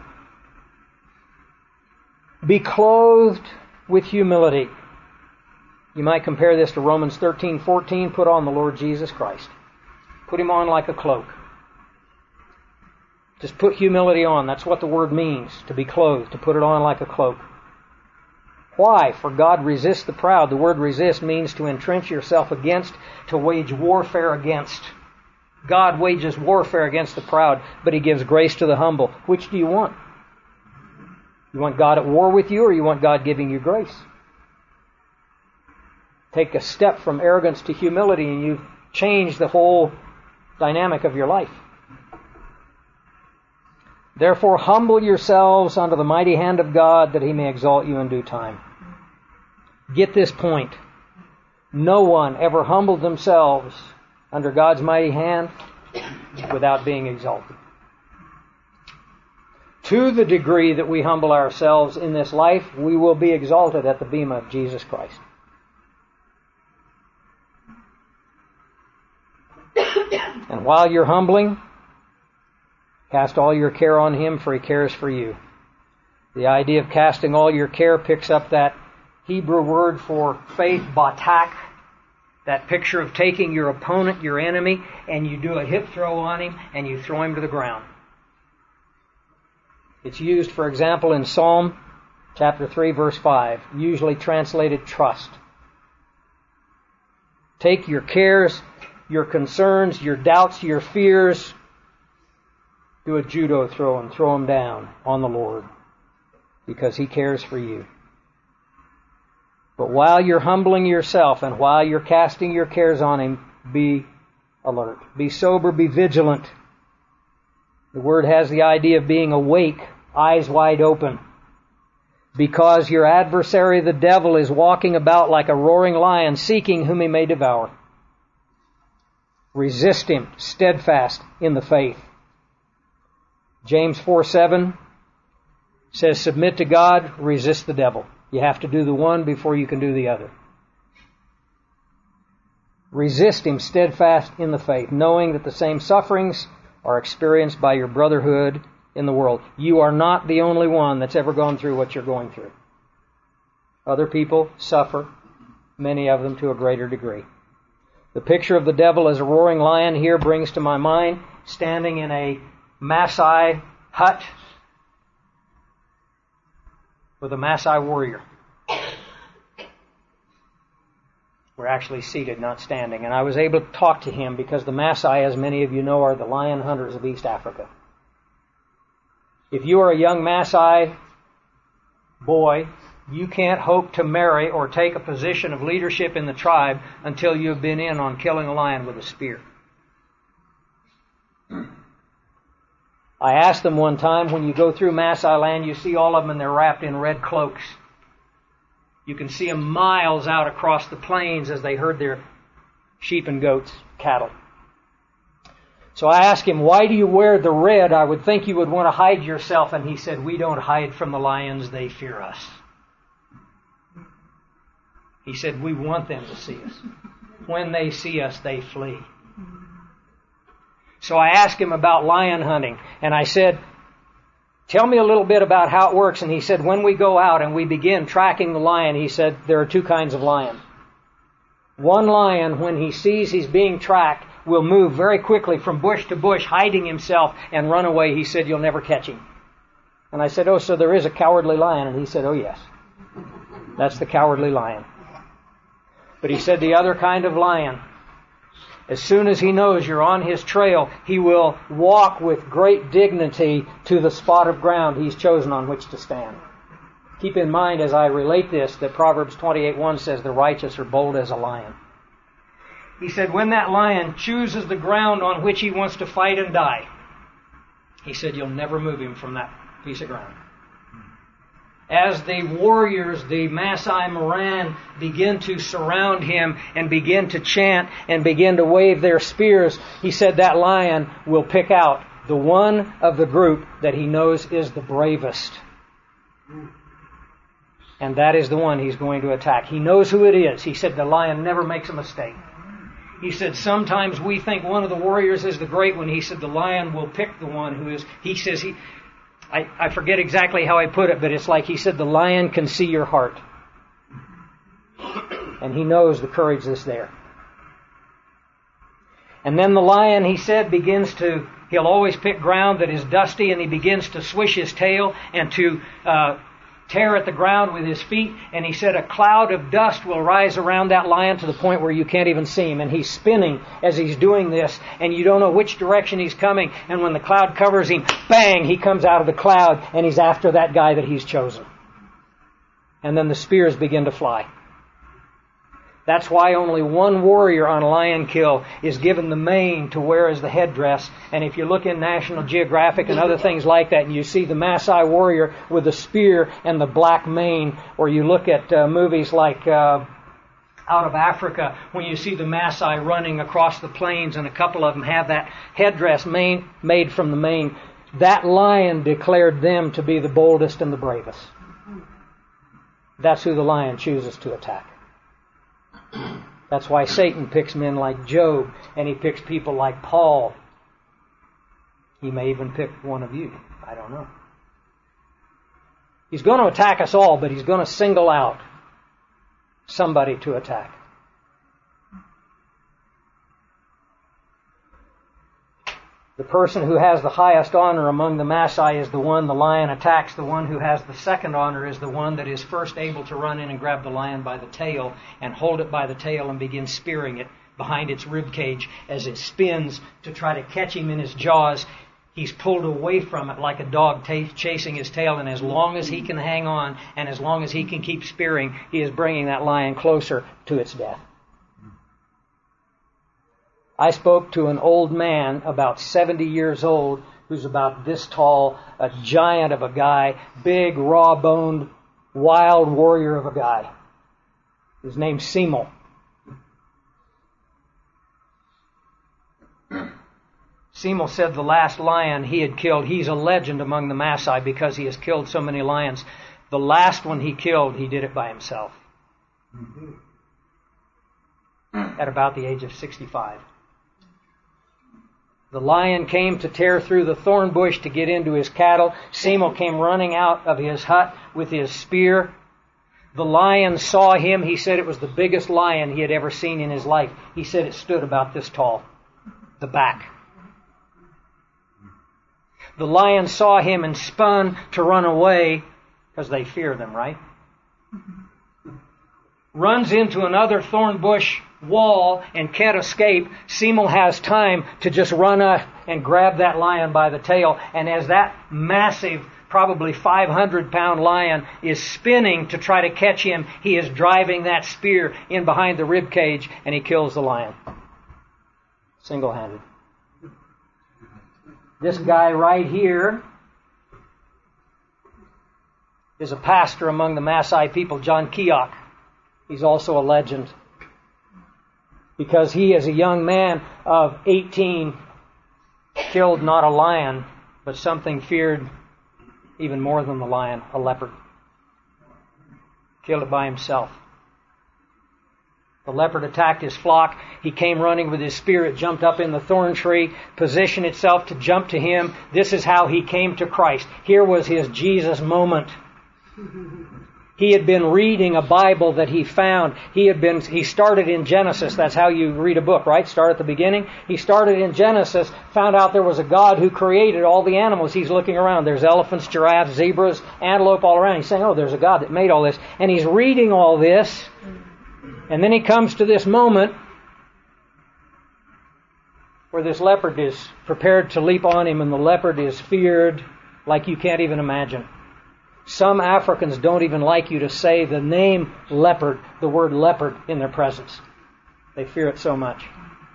Be clothed with humility. You might compare this to Romans thirteen fourteen. Put on the Lord Jesus Christ. Put Him on like a cloak. Just put humility on. That's what the word means, to be clothed, to put it on like a cloak. Why? For God resists the proud. The word resist means to entrench yourself against, to wage warfare against. God wages warfare against the proud, but He gives grace to the humble. Which do you want? You want God at war with you, or you want God giving you grace? Take a step from arrogance to humility and you've changed the whole dynamic of your life. Therefore, humble yourselves under the mighty hand of God, that He may exalt you in due time. Get this point. No one ever humbled themselves under God's mighty hand without being exalted. To the degree that we humble ourselves in this life, we will be exalted at the bema of Jesus Christ. And while you're humbling, cast all your care on Him, for He cares for you. The idea of casting all your care picks up that Hebrew word for faith, batak, that picture of taking your opponent, your enemy, and you do a hip throw on him and you throw him to the ground. It's used, for example, in Psalm chapter three, verse five, usually translated trust. Take your cares, your concerns, your doubts, your fears, do a judo throw and throw them down on the Lord, because He cares for you. But while you're humbling yourself and while you're casting your cares on Him, be alert. Be sober, be vigilant. The word has the idea of being awake, eyes wide open. Because your adversary, the devil, is walking about like a roaring lion, seeking whom he may devour. Resist him, steadfast in the faith. James four seven says, submit to God, resist the devil. You have to do the one before you can do the other. Resist him, steadfast in the faith, knowing that the same sufferings are experienced by your brotherhood in the world. You are not the only one that's ever gone through what you're going through. Other people suffer, many of them to a greater degree. The picture of the devil as a roaring lion here brings to my mind standing in a Maasai hut with a Maasai warrior. We're actually seated, not standing. And I was able to talk to him because the Maasai, as many of you know, are the lion hunters of East Africa. If you are a young Maasai boy, you can't hope to marry or take a position of leadership in the tribe until you've been in on killing a lion with a spear. I asked them one time, when you go through Maasai land, you see all of them and they're wrapped in red cloaks. You can see them miles out across the plains as they herd their sheep and goats, cattle. So I asked him, why do you wear the red? I would think you would want to hide yourself. And he said, we don't hide from the lions, they fear us. He said, we want them to see us. When they see us, they flee. So I asked him about lion hunting, and I said, tell me a little bit about how it works. And he said, when we go out and we begin tracking the lion, he said, there are two kinds of lion. One lion, when he sees he's being tracked, will move very quickly from bush to bush, hiding himself and run away. He said, you'll never catch him. And I said, oh, so there is a cowardly lion? And he said, oh, yes. That's the cowardly lion. But he said the other kind of lion, as soon as he knows you're on his trail, he will walk with great dignity to the spot of ground he's chosen on which to stand. Keep in mind as I relate this that Proverbs twenty-eight one says the righteous are bold as a lion. He said when that lion chooses the ground on which he wants to fight and die, he said you'll never move him from that piece of ground. As the warriors, the Maasai Moran, begin to surround him and begin to chant and begin to wave their spears, he said that lion will pick out the one of the group that he knows is the bravest. And that is the one he's going to attack. He knows who it is. He said the lion never makes a mistake. He said sometimes we think one of the warriors is the great one. He said the lion will pick the one who is, he says he... I, I forget exactly how I put it, but it's like he said, the lion can see your heart. And he knows the courage that's there. And then the lion, he said, begins to, he'll always pick ground that is dusty, and he begins to swish his tail and to uh, tear at the ground with his feet. And he said a cloud of dust will rise around that lion to the point where you can't even see him. And he's spinning as he's doing this, and you don't know which direction he's coming. And when the cloud covers him, bang, he comes out of the cloud, and he's after that guy that he's chosen. And then the spears begin to fly. That's why only one warrior on a lion kill is given the mane to wear as the headdress. And if you look in National Geographic and other things like that, and you see the Maasai warrior with the spear and the black mane, or you look at uh, movies like uh, out of Africa, when you see the Maasai running across the plains, and a couple of them have that headdress mane, made from the mane, that lion declared them to be the boldest and the bravest. That's who the lion chooses to attack. That's why Satan picks men like Job, and he picks people like Paul. He may even pick one of you. I don't know. He's going to attack us all, but he's going to single out somebody to attack. The person who has the highest honor among the Maasai is the one the lion attacks. The one who has the second honor is the one that is first able to run in and grab the lion by the tail and hold it by the tail and begin spearing it behind its rib cage as it spins to try to catch him in his jaws. He's pulled away from it like a dog t- chasing his tail, and as long as he can hang on and as long as he can keep spearing, he is bringing that lion closer to its death. I spoke to an old man, about seventy years old, who's about this tall, a giant of a guy, big, raw-boned, wild warrior of a guy. His name's Semel. Semel said the last lion he had killed, he's a legend among the Maasai because he has killed so many lions. The last one he killed, he did it by himself. Mm-hmm. At about the age of sixty-five. The lion came to tear through the thorn bush to get into his cattle. Semel came running out of his hut with his spear. The lion saw him. He said it was the biggest lion he had ever seen in his life. He said it stood about this tall. The back. The lion saw him and spun to run away because they fear them, right? Runs into another thorn bush wall and can't escape. Semel has time to just run up and grab that lion by the tail. And as that massive, probably five hundred pound lion is spinning to try to catch him, he is driving that spear in behind the rib cage and he kills the lion. Single-handed. This guy right here is a pastor among the Maasai people, John Keok. He's also a legend because he, as a young man of eighteen, killed not a lion, but something feared even more than the lion, a leopard. Killed it by himself. The leopard attacked his flock. He came running with his spear. It jumped up in the thorn tree, positioned itself to jump to him. This is how he came to Christ. Here was his Jesus moment. He had been reading a Bible that he found. He had been, he started in Genesis. That's how you read a book, right? Start at the beginning. He started in Genesis, found out there was a God who created all the animals. He's looking around. There's elephants, giraffes, zebras, antelope all around. He's saying, oh, there's a God that made all this. And he's reading all this. And then he comes to this moment where this leopard is prepared to leap on him, and the leopard is feared like you can't even imagine. Some Africans don't even like you to say the name leopard, the word leopard, in their presence. They fear it so much.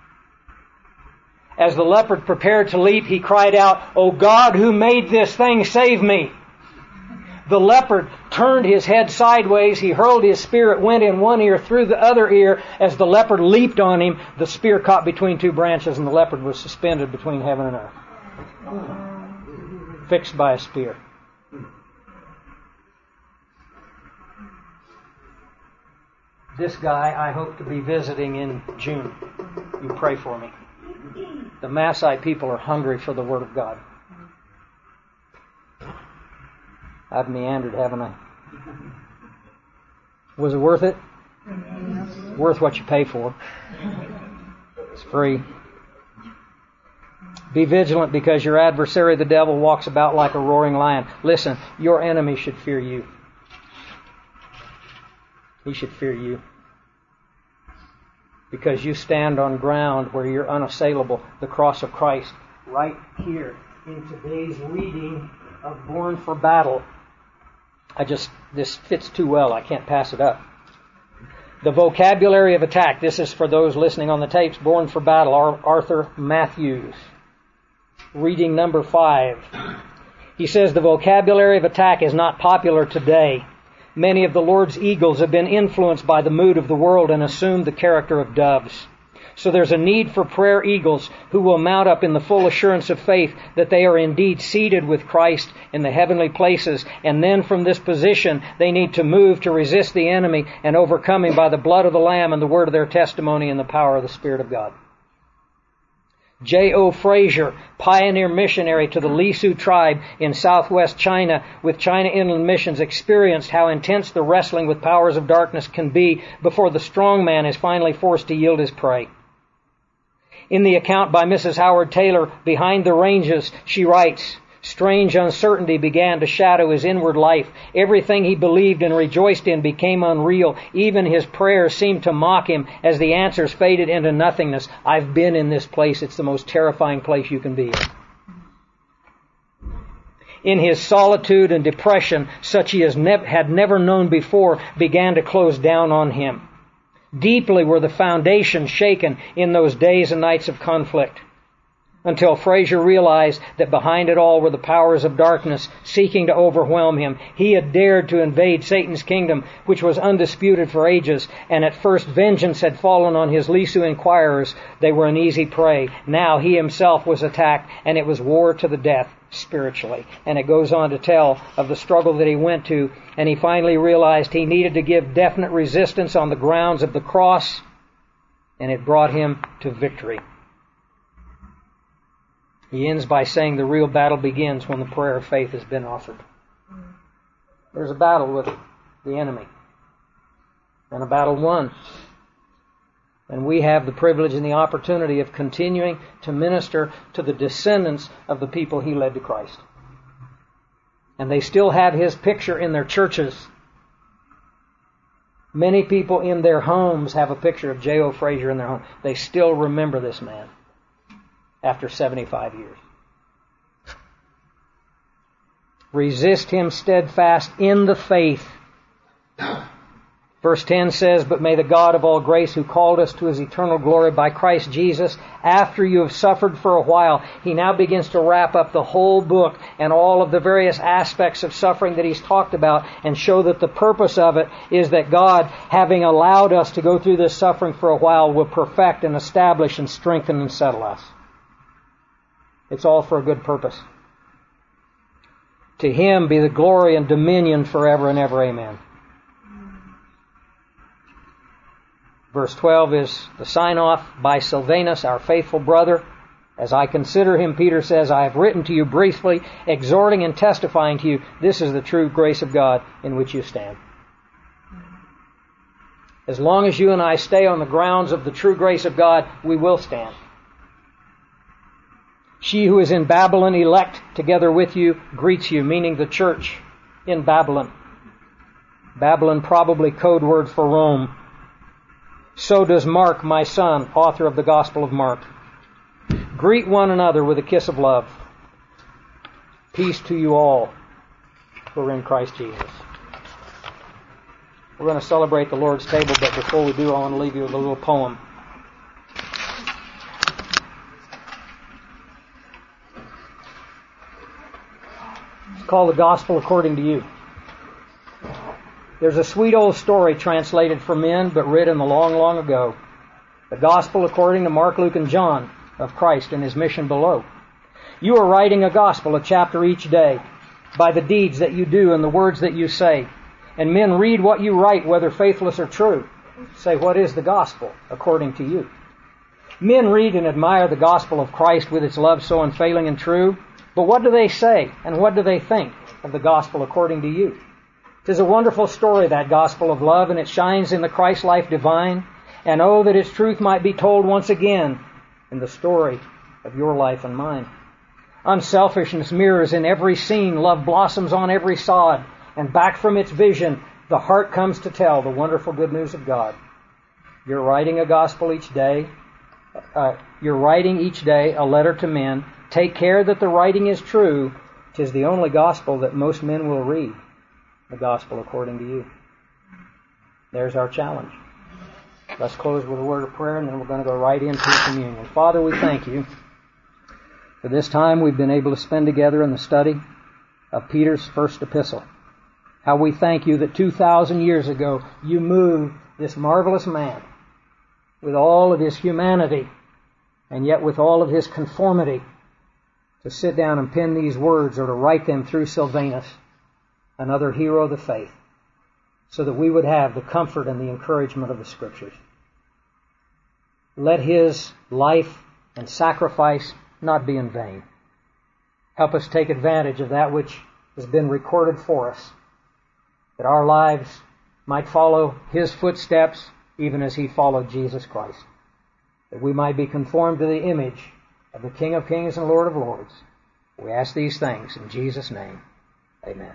As the leopard prepared to leap, he cried out, "O God, who made this thing, save me!" The leopard turned his head sideways. He hurled his spear. It went in one ear, through the other ear. As the leopard leaped on him, the spear caught between two branches, and the leopard was suspended between heaven and earth. Fixed by a spear. This guy I hope to be visiting in June. You pray for me. The Maasai people are hungry for the Word of God. I've meandered, haven't I? Was it worth it? Worth what you pay for. It's free. Be vigilant because your adversary, the devil, walks about like a roaring lion. Listen, your enemy should fear you. He should fear you. Because you stand on ground where you're unassailable, the cross of Christ, right here in today's reading of Born for Battle. I just, this fits too well, I can't pass it up. The vocabulary of attack. This is for those listening on the tapes. Born for Battle, Arthur Matthews. Reading number five. He says the vocabulary of attack is not popular today. Many of the Lord's eagles have been influenced by the mood of the world and assumed the character of doves. So there's a need for prayer eagles who will mount up in the full assurance of faith that they are indeed seated with Christ in the heavenly places. And then from this position, they need to move to resist the enemy and overcome him by the blood of the Lamb and the word of their testimony and the power of the Spirit of God. J O Fraser, pioneer missionary to the Lisu tribe in southwest China with China Inland Missions, experienced how intense the wrestling with powers of darkness can be before the strong man is finally forced to yield his prey. In the account by Missus Howard Taylor, Behind the Ranges, she writes, strange uncertainty began to shadow his inward life. Everything he believed and rejoiced in became unreal. Even his prayers seemed to mock him as the answers faded into nothingness. I've been in this place. It's the most terrifying place you can be in. In his solitude and depression, such he has nev- had never known before, began to close down on him. Deeply were the foundations shaken in those days and nights of conflict. until Fraser realized that behind it all were the powers of darkness seeking to overwhelm him. He had dared to invade Satan's kingdom, which was undisputed for ages, and at first vengeance had fallen on his Lisu inquirers. They were an easy prey. Now he himself was attacked, and it was war to the death spiritually. And it goes on to tell of the struggle that he went to, and he finally realized he needed to give definite resistance on the grounds of the cross, and it brought him to victory. He ends by saying the real battle begins when the prayer of faith has been offered. There's a battle with the enemy, and a battle won. And we have the privilege and the opportunity of continuing to minister to the descendants of the people he led to Christ. And they still have his picture in their churches. Many people in their homes have a picture of J O Fraser in their home. They still remember this man after seventy-five years. Resist him steadfast in the faith. Verse ten says, "But may the God of all grace, who called us to his eternal glory by Christ Jesus, after you have suffered for a while," he now begins to wrap up the whole book and all of the various aspects of suffering that he's talked about, and show that the purpose of it is that God, having allowed us to go through this suffering for a while, will perfect and establish and strengthen and settle us. It's all for a good purpose. To him be the glory and dominion forever and ever. Amen. Verse twelve is the sign-off by Silvanus, our faithful brother. "As I consider him," Peter says, "I have written to you briefly, exhorting and testifying to you, this is the true grace of God in which you stand." As long as you and I stay on the grounds of the true grace of God, we will stand. "She who is in Babylon, elect together with you, greets you," meaning the church in Babylon. Babylon, probably code word for Rome. "So does Mark, my son," author of the Gospel of Mark. "Greet one another with a kiss of love. Peace to you all who are in Christ Jesus." We're going to celebrate the Lord's table, but before we do, I want to leave you with a little poem. It's called "The Gospel According to You." There's a sweet old story translated for men, but written the long, long ago. The Gospel according to Mark, Luke, and John of Christ and his mission below. You are writing a gospel, a chapter each day, by the deeds that you do and the words that you say. And men read what you write, whether faithless or true. Say, what is the gospel according to you? Men read and admire the gospel of Christ with its love so unfailing and true. But what do they say and what do they think of the gospel according to you? 'Tis a wonderful story, that gospel of love, and it shines in the Christ life divine. And oh, that its truth might be told once again in the story of your life and mine. Unselfishness mirrors in every scene, love blossoms on every sod, and back from its vision, the heart comes to tell the wonderful good news of God. You're writing a gospel each day. Uh, you're writing each day a letter to men. Take care that the writing is true. 'Tis the only gospel that most men will read. The gospel according to you. There's our challenge. Let's close with a word of prayer, and then we're going to go right into communion. Father, we thank you for this time we've been able to spend together in the study of Peter's first epistle. How we thank you that two thousand years ago you moved this marvelous man with all of his humanity and yet with all of his conformity to sit down and pen these words, or to write them through Silvanus, another hero of the faith, so that we would have the comfort and the encouragement of the Scriptures. Let his life and sacrifice not be in vain. Help us take advantage of that which has been recorded for us, that our lives might follow his footsteps even as he followed Jesus Christ, that we might be conformed to the image of the King of Kings and Lord of Lords. We ask these things in Jesus' name. Amen.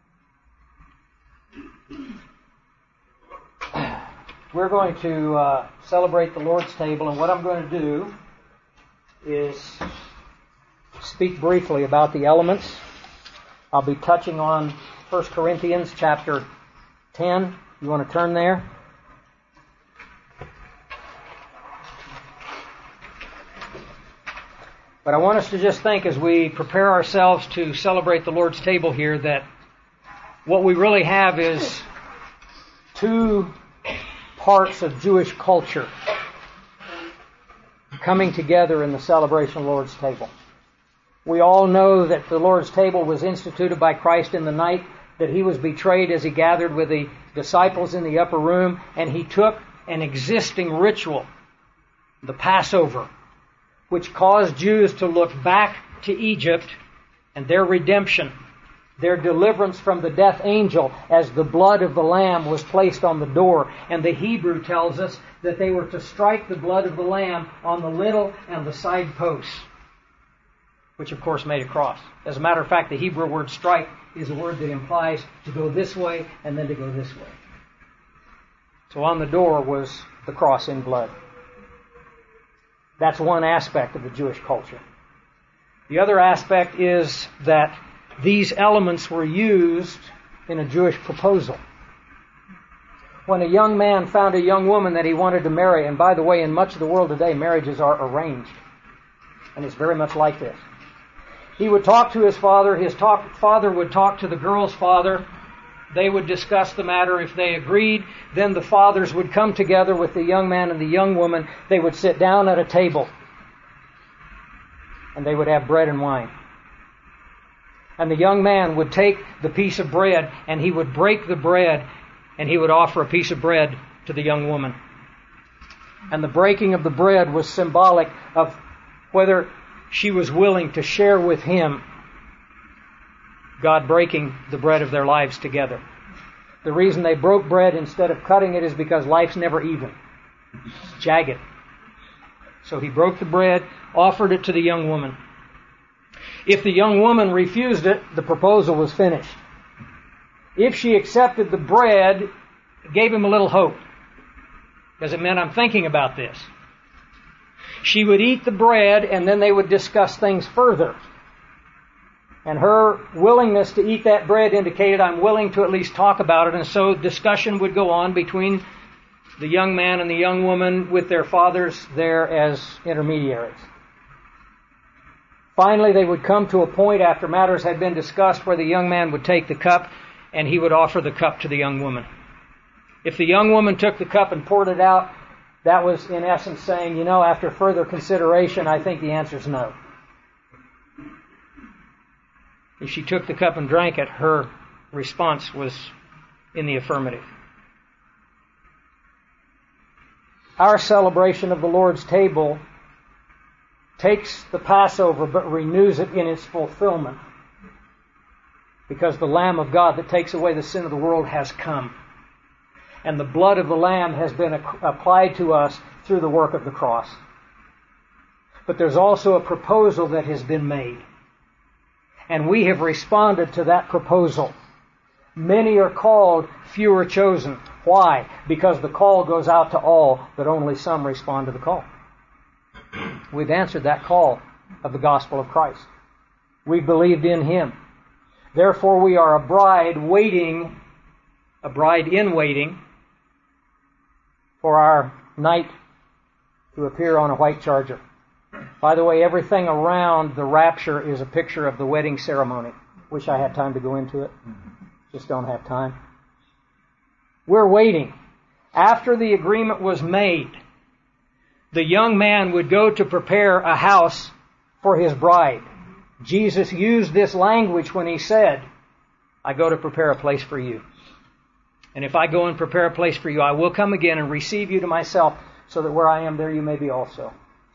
We're going to uh, celebrate the Lord's table, and what I'm going to do is speak briefly about the elements. I'll be touching on First Corinthians chapter ten. You want to turn there? But I want us to just think as we prepare ourselves to celebrate the Lord's table here that what we really have is two parts of Jewish culture coming together in the celebration of the Lord's table. We all know that the Lord's table was instituted by Christ in the night that He was betrayed as He gathered with the disciples in the upper room, and He took an existing ritual, the Passover, which caused Jews to look back to Egypt and their redemption, their deliverance from the death angel, as the blood of the Lamb was placed on the door. And the Hebrew tells us that they were to strike the blood of the Lamb on the lintel and the side posts, which of course made a cross. As a matter of fact, the Hebrew word strike is a word that implies to go this way and then to go this way. So on the door was the cross in blood. That's one aspect of the Jewish culture. The other aspect is that these elements were used in a Jewish proposal. When a young man found a young woman that he wanted to marry, and by the way, in much of the world today, marriages are arranged. And it's very much like this. He would talk to his father, his talk, father would talk to the girl's father, they would discuss the matter. If they agreed, then the fathers would come together with the young man and the young woman. They would sit down at a table, and they would have bread and wine. And the young man would take the piece of bread, and he would break the bread, and he would offer a piece of bread to the young woman. And the breaking of the bread was symbolic of whether she was willing to share with him God breaking the bread of their lives together. The reason they broke bread instead of cutting it is because life's never even. It's jagged. So he broke the bread, offered it to the young woman. If the young woman refused it, the proposal was finished. If she accepted the bread, it gave him a little hope, because it meant I'm thinking about this. She would eat the bread, and then they would discuss things further. And her willingness to eat that bread indicated, I'm willing to at least talk about it. And so discussion would go on between the young man and the young woman with their fathers there as intermediaries. Finally, they would come to a point after matters had been discussed where the young man would take the cup and he would offer the cup to the young woman. If the young woman took the cup and poured it out, that was in essence saying, you know, after further consideration, I think the answer's no. If she took the cup and drank it, her response was in the affirmative. Our celebration of the Lord's table takes the Passover but renews it in its fulfillment, because the Lamb of God that takes away the sin of the world has come. And the blood of the Lamb has been applied to us through the work of the cross. But there's also a proposal that has been made. And we have responded to that proposal. Many are called, few are chosen. Why? Because the call goes out to all, but only some respond to the call. We've answered that call of the gospel of Christ. We believed in Him. Therefore we are a bride waiting, a bride in waiting, for our knight to appear on a white charger. By the way, everything around the rapture is a picture of the wedding ceremony. Wish I had time to go into it. Just don't have time. We're waiting. After the agreement was made, the young man would go to prepare a house for his bride. Jesus used this language when He said, I go to prepare a place for you. And if I go and prepare a place for you, I will come again and receive you to myself, so that where I am, there you may be also.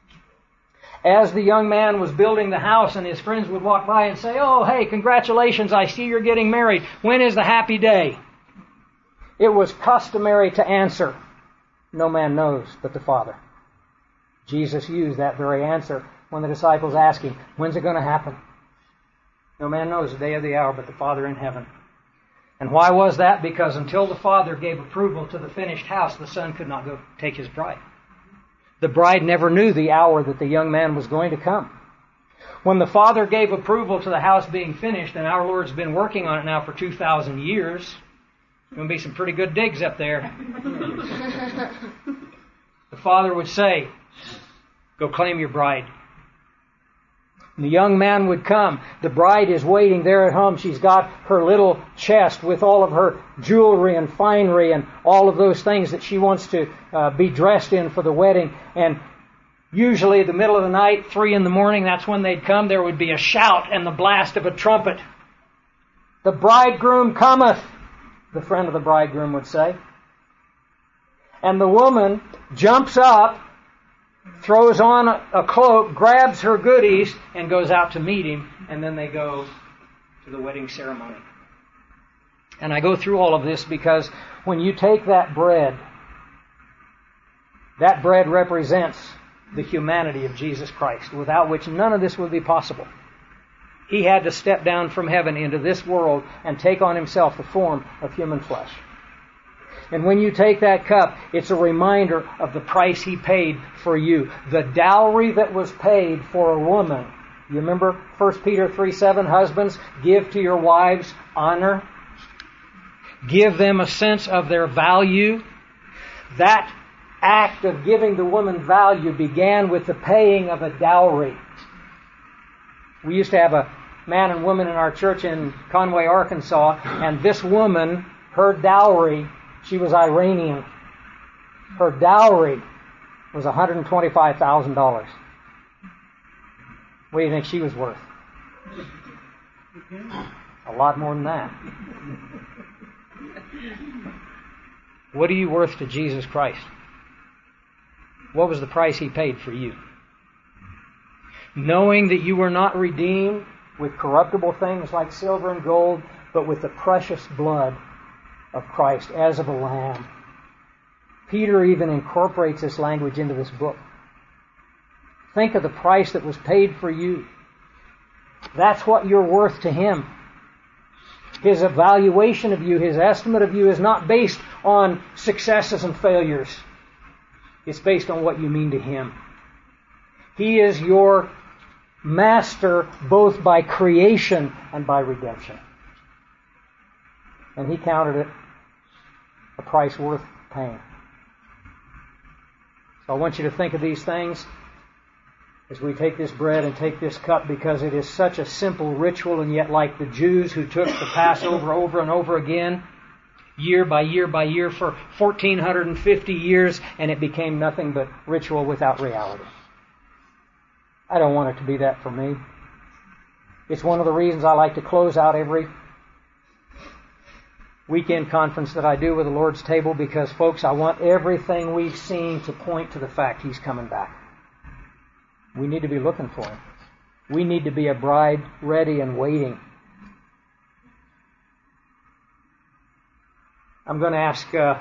As the young man was building the house, and his friends would walk by and say, oh, hey, congratulations, I see you're getting married. When is the happy day? It was customary to answer, no man knows but the Father. Jesus used that very answer when the disciples asked Him, when's it going to happen? No man knows the day or the hour but the Father in heaven. And why was that? Because until the Father gave approval to the finished house, the Son could not go take His bride. The bride never knew the hour that the young man was going to come. When the Father gave approval to the house being finished, and our Lord's been working on it now for two thousand years, there's going to be some pretty good digs up there. The Father would say, go claim your bride. The young man would come. The bride is waiting there at home. She's got her little chest with all of her jewelry and finery and all of those things that she wants to uh, be dressed in for the wedding. And usually the middle of the night, three in the morning, that's when they'd come. There would be a shout and the blast of a trumpet. "The bridegroom cometh," the friend of the bridegroom would say. And the woman jumps up, throws on a cloak, grabs her goodies, and goes out to meet him, and then they go to the wedding ceremony. And I go through all of this because when you take that bread, that bread represents the humanity of Jesus Christ, without which none of this would be possible. He had to step down from heaven into this world and take on himself the form of human flesh. And when you take that cup, it's a reminder of the price he paid for you. The dowry that was paid for a woman. You remember First Peter three seven, husbands, give to your wives honor. Give them a sense of their value. That act of giving the woman value began with the paying of a dowry. We used to have a man and woman in our church in Conway, Arkansas, and this woman, her dowry, she was Iranian. Her dowry was one hundred twenty-five thousand dollars. What do you think she was worth? A lot more than that. What are you worth to Jesus Christ? What was the price he paid for you? Knowing that you were not redeemed with corruptible things like silver and gold, but with the precious blood of Christ as of a lamb. Peter even incorporates this language into this book. Think of the price that was paid for you. That's what you're worth to him. His evaluation of you, his estimate of you is not based on successes and failures. It's based on what you mean to him. He is your master both by creation and by redemption. And he counted it a price worth paying. So I want you to think of these things as we take this bread and take this cup, because it is such a simple ritual, and yet like the Jews who took the Passover over and over again, year by year by year for fourteen fifty years, and it became nothing but ritual without reality. I don't want it to be that for me. It's one of the reasons I like to close out every weekend conference that I do with the Lord's table, because, folks, I want everything we've seen to point to the fact He's coming back. We need to be looking for Him. We need to be a bride ready and waiting. I'm going to ask uh,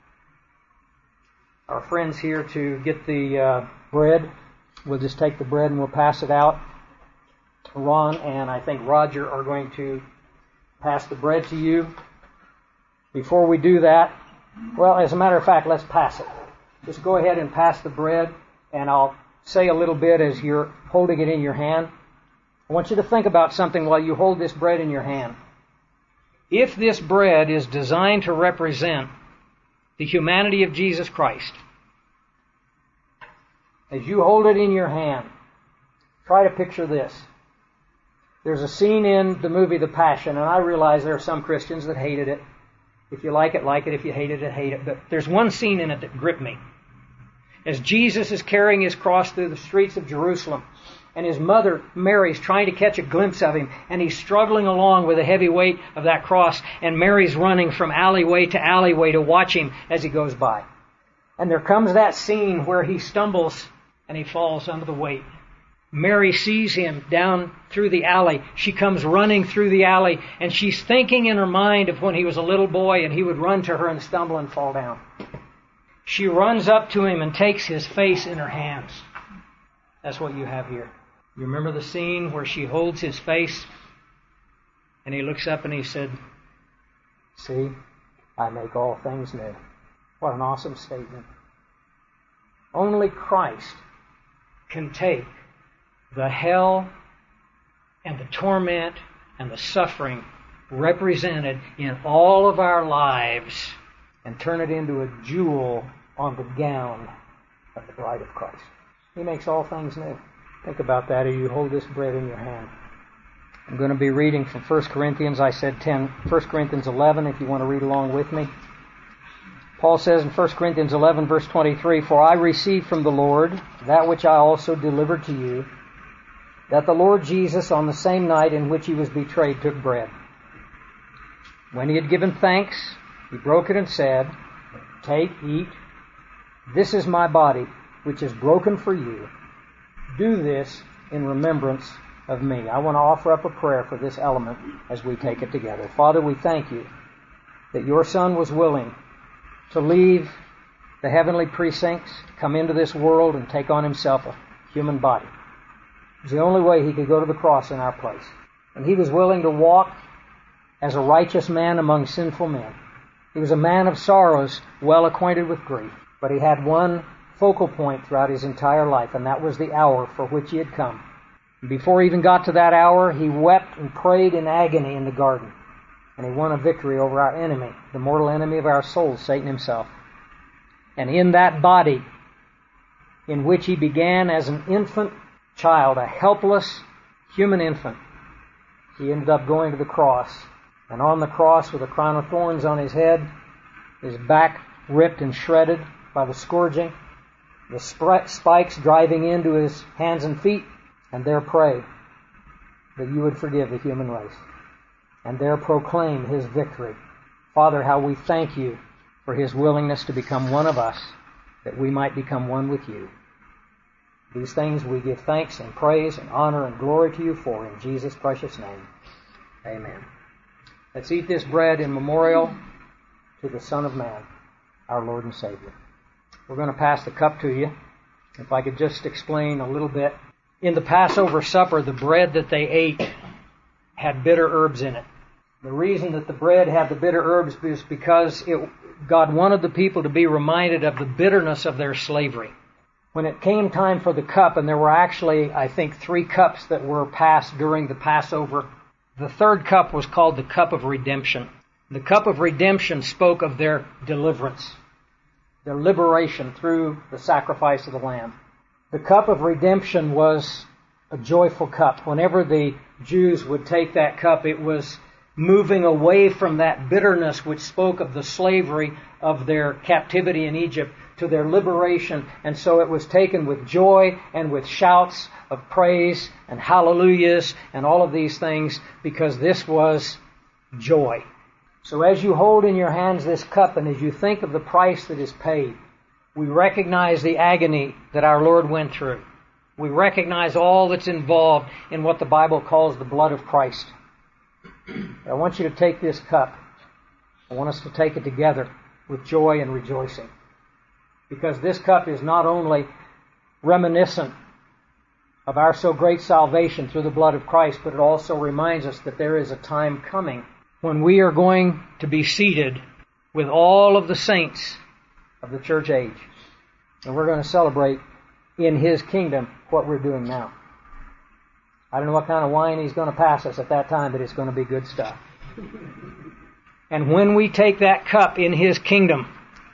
our friends here to get the uh, bread. We'll just take the bread and we'll pass it out. Ron and I think Roger are going to pass the bread to you. Before we do that, well, as a matter of fact, let's pass it. Just go ahead and pass the bread, and I'll say a little bit as you're holding it in your hand. I want you to think about something while you hold this bread in your hand. If this bread is designed to represent the humanity of Jesus Christ, as you hold it in your hand, try to picture this. There's a scene in the movie The Passion, and I realize there are some Christians that hated it. If you like it, like it. If you hate it, hate it. But there's one scene in it that gripped me. As Jesus is carrying his cross through the streets of Jerusalem, and his mother, Mary's trying to catch a glimpse of him, and he's struggling along with the heavy weight of that cross, and Mary's running from alleyway to alleyway to watch him as he goes by. And there comes that scene where he stumbles and he falls under the weight. Mary sees him down through the alley. She comes running through the alley, and she's thinking in her mind of when he was a little boy and he would run to her and stumble and fall down. She runs up to him and takes his face in her hands. That's what you have here. You remember the scene where she holds his face and he looks up and he said, "See, I make all things new." What an awesome statement. Only Christ can take the hell and the torment and the suffering represented in all of our lives and turn it into a jewel on the gown of the bride of Christ. He makes all things new. Think about that as you hold this bread in your hand. I'm going to be reading from First Corinthians. I said ten. First Corinthians eleven, if you want to read along with me. Paul says in First Corinthians eleven, verse twenty-three, "For I received from the Lord that which I also delivered to you, that the Lord Jesus, on the same night in which he was betrayed, took bread. When he had given thanks, he broke it and said, 'Take, eat. This is my body, which is broken for you. Do this in remembrance of me.'" I want to offer up a prayer for this element as we take it together. Father, we thank you that your Son was willing to leave the heavenly precincts, come into this world and take on himself a human body. It was the only way he could go to the cross in our place. And he was willing to walk as a righteous man among sinful men. He was a man of sorrows, well acquainted with grief. But he had one focal point throughout his entire life, and that was the hour for which he had come. And before he even got to that hour, he wept and prayed in agony in the garden. And he won a victory over our enemy, the mortal enemy of our souls, Satan himself. And in that body, in which he began as an infant child, a helpless human infant, he ended up going to the cross. And on the cross, with a crown of thorns on his head, his back ripped and shredded by the scourging, the spikes driving into his hands and feet, and there pray that you would forgive the human race. And there proclaim his victory. Father, how we thank you for his willingness to become one of us, that we might become one with you. These things we give thanks and praise and honor and glory to you for, in Jesus' precious name. Amen. Let's eat this bread in memorial to the Son of Man, our Lord and Savior. We're going to pass the cup to you. If I could just explain a little bit. In the Passover supper, the bread that they ate had bitter herbs in it. The reason that the bread had the bitter herbs is because it, God wanted the people to be reminded of the bitterness of their slavery. When it came time for the cup, and there were actually, I think, three cups that were passed during the Passover, the third cup was called the cup of redemption. The cup of redemption spoke of their deliverance, their liberation through the sacrifice of the Lamb. The cup of redemption was a joyful cup. Whenever the Jews would take that cup, it was moving away from that bitterness which spoke of the slavery of their captivity in Egypt to their liberation. And so it was taken with joy and with shouts of praise and hallelujahs and all of these things, because this was joy. So as you hold in your hands this cup, and as you think of the price that is paid, we recognize the agony that our Lord went through. We recognize all that's involved in what the Bible calls the blood of Christ. I want you to take this cup. I want us to take it together with joy and rejoicing. Because this cup is not only reminiscent of our so great salvation through the blood of Christ, but it also reminds us that there is a time coming when we are going to be seated with all of the saints of the church age. And we're going to celebrate in His kingdom what we're doing now. I don't know what kind of wine He's going to pass us at that time, but it's going to be good stuff. And when we take that cup in His kingdom,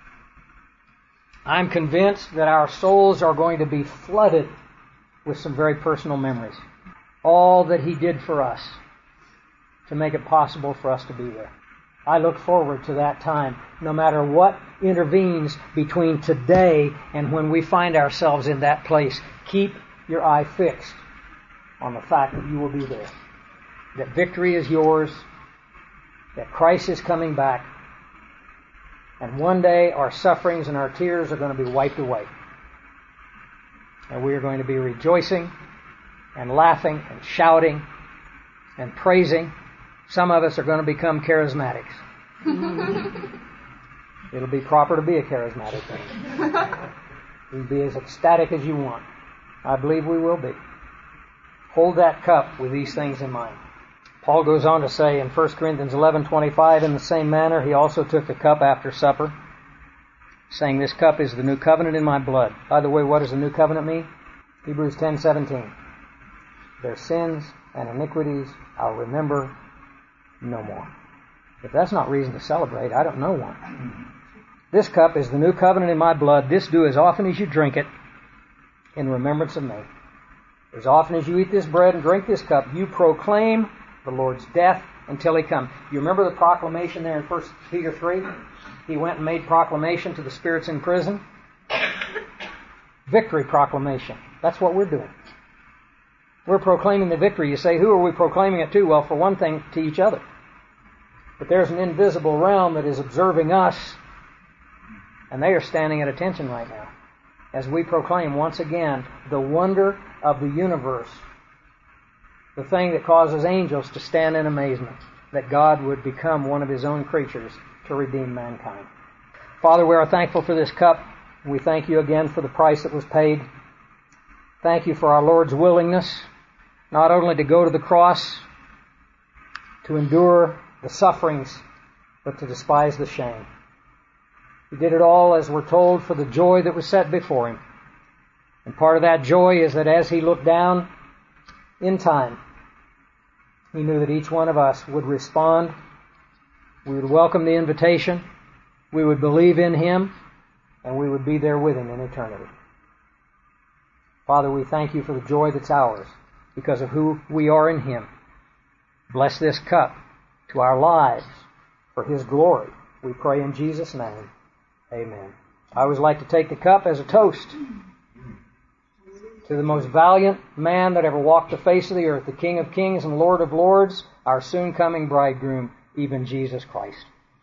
I'm convinced that our souls are going to be flooded with some very personal memories. All that He did for us to make it possible for us to be there. I look forward to that time, no matter what intervenes between today and when we find ourselves in that place. Keep your eye fixed on the fact that you will be there, that victory is yours, that Christ is coming back, and one day our sufferings and our tears are going to be wiped away. And we are going to be rejoicing and laughing and shouting and praising. Some of us are going to become charismatics. It'll be proper to be a charismatic thing. You'll be as ecstatic as you want. I believe we will be. Hold that cup with these things in mind. Paul goes on to say in First Corinthians eleven twenty-five, in the same manner he also took the cup after supper, saying, "This cup is the new covenant in my blood." By the way, what does the new covenant mean? Hebrews ten seventeen. "Their sins and iniquities I'll remember no more." If that's not reason to celebrate, I don't know one. "This cup is the new covenant in my blood. This do as often as you drink it in remembrance of me." As often as you eat this bread and drink this cup, you proclaim the Lord's death until He comes. You remember the proclamation there in First Peter three? He went and made proclamation to the spirits in prison. Victory proclamation. That's what we're doing. We're proclaiming the victory. You say, who are we proclaiming it to? Well, for one thing, to each other. But there's an invisible realm that is observing us, and they are standing at attention right now as we proclaim once again the wonder of the universe, the thing that causes angels to stand in amazement, that God would become one of His own creatures to redeem mankind. Father, we are thankful for this cup. We thank You again for the price that was paid. Thank You for our Lord's willingness not only to go to the cross, to endure the sufferings, but to despise the shame. He did it all, as we're told, for the joy that was set before Him. And part of that joy is that as He looked down in time, He knew that each one of us would respond. We would welcome the invitation. We would believe in Him. And we would be there with Him in eternity. Father, we thank You for the joy that's ours because of who we are in Him. Bless this cup to our lives for His glory. We pray in Jesus' name. Amen. I always like to take the cup as a toast to the most valiant man that ever walked the face of the earth, the King of kings and Lord of lords, our soon-coming bridegroom, even Jesus Christ.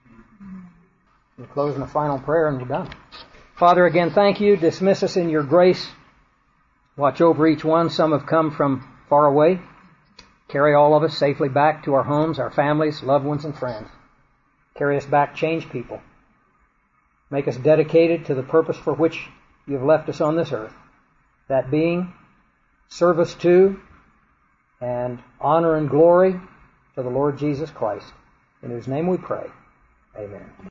We'll close in a final prayer and we're done. Father, again, thank You. Dismiss us in Your grace. Watch over each one. Some have come from far away. Carry all of us safely back to our homes, our families, loved ones, and friends. Carry us back, change people. Make us dedicated to the purpose for which You have left us on this earth. That being service to and honor and glory to the Lord Jesus Christ, in whose name we pray. Amen.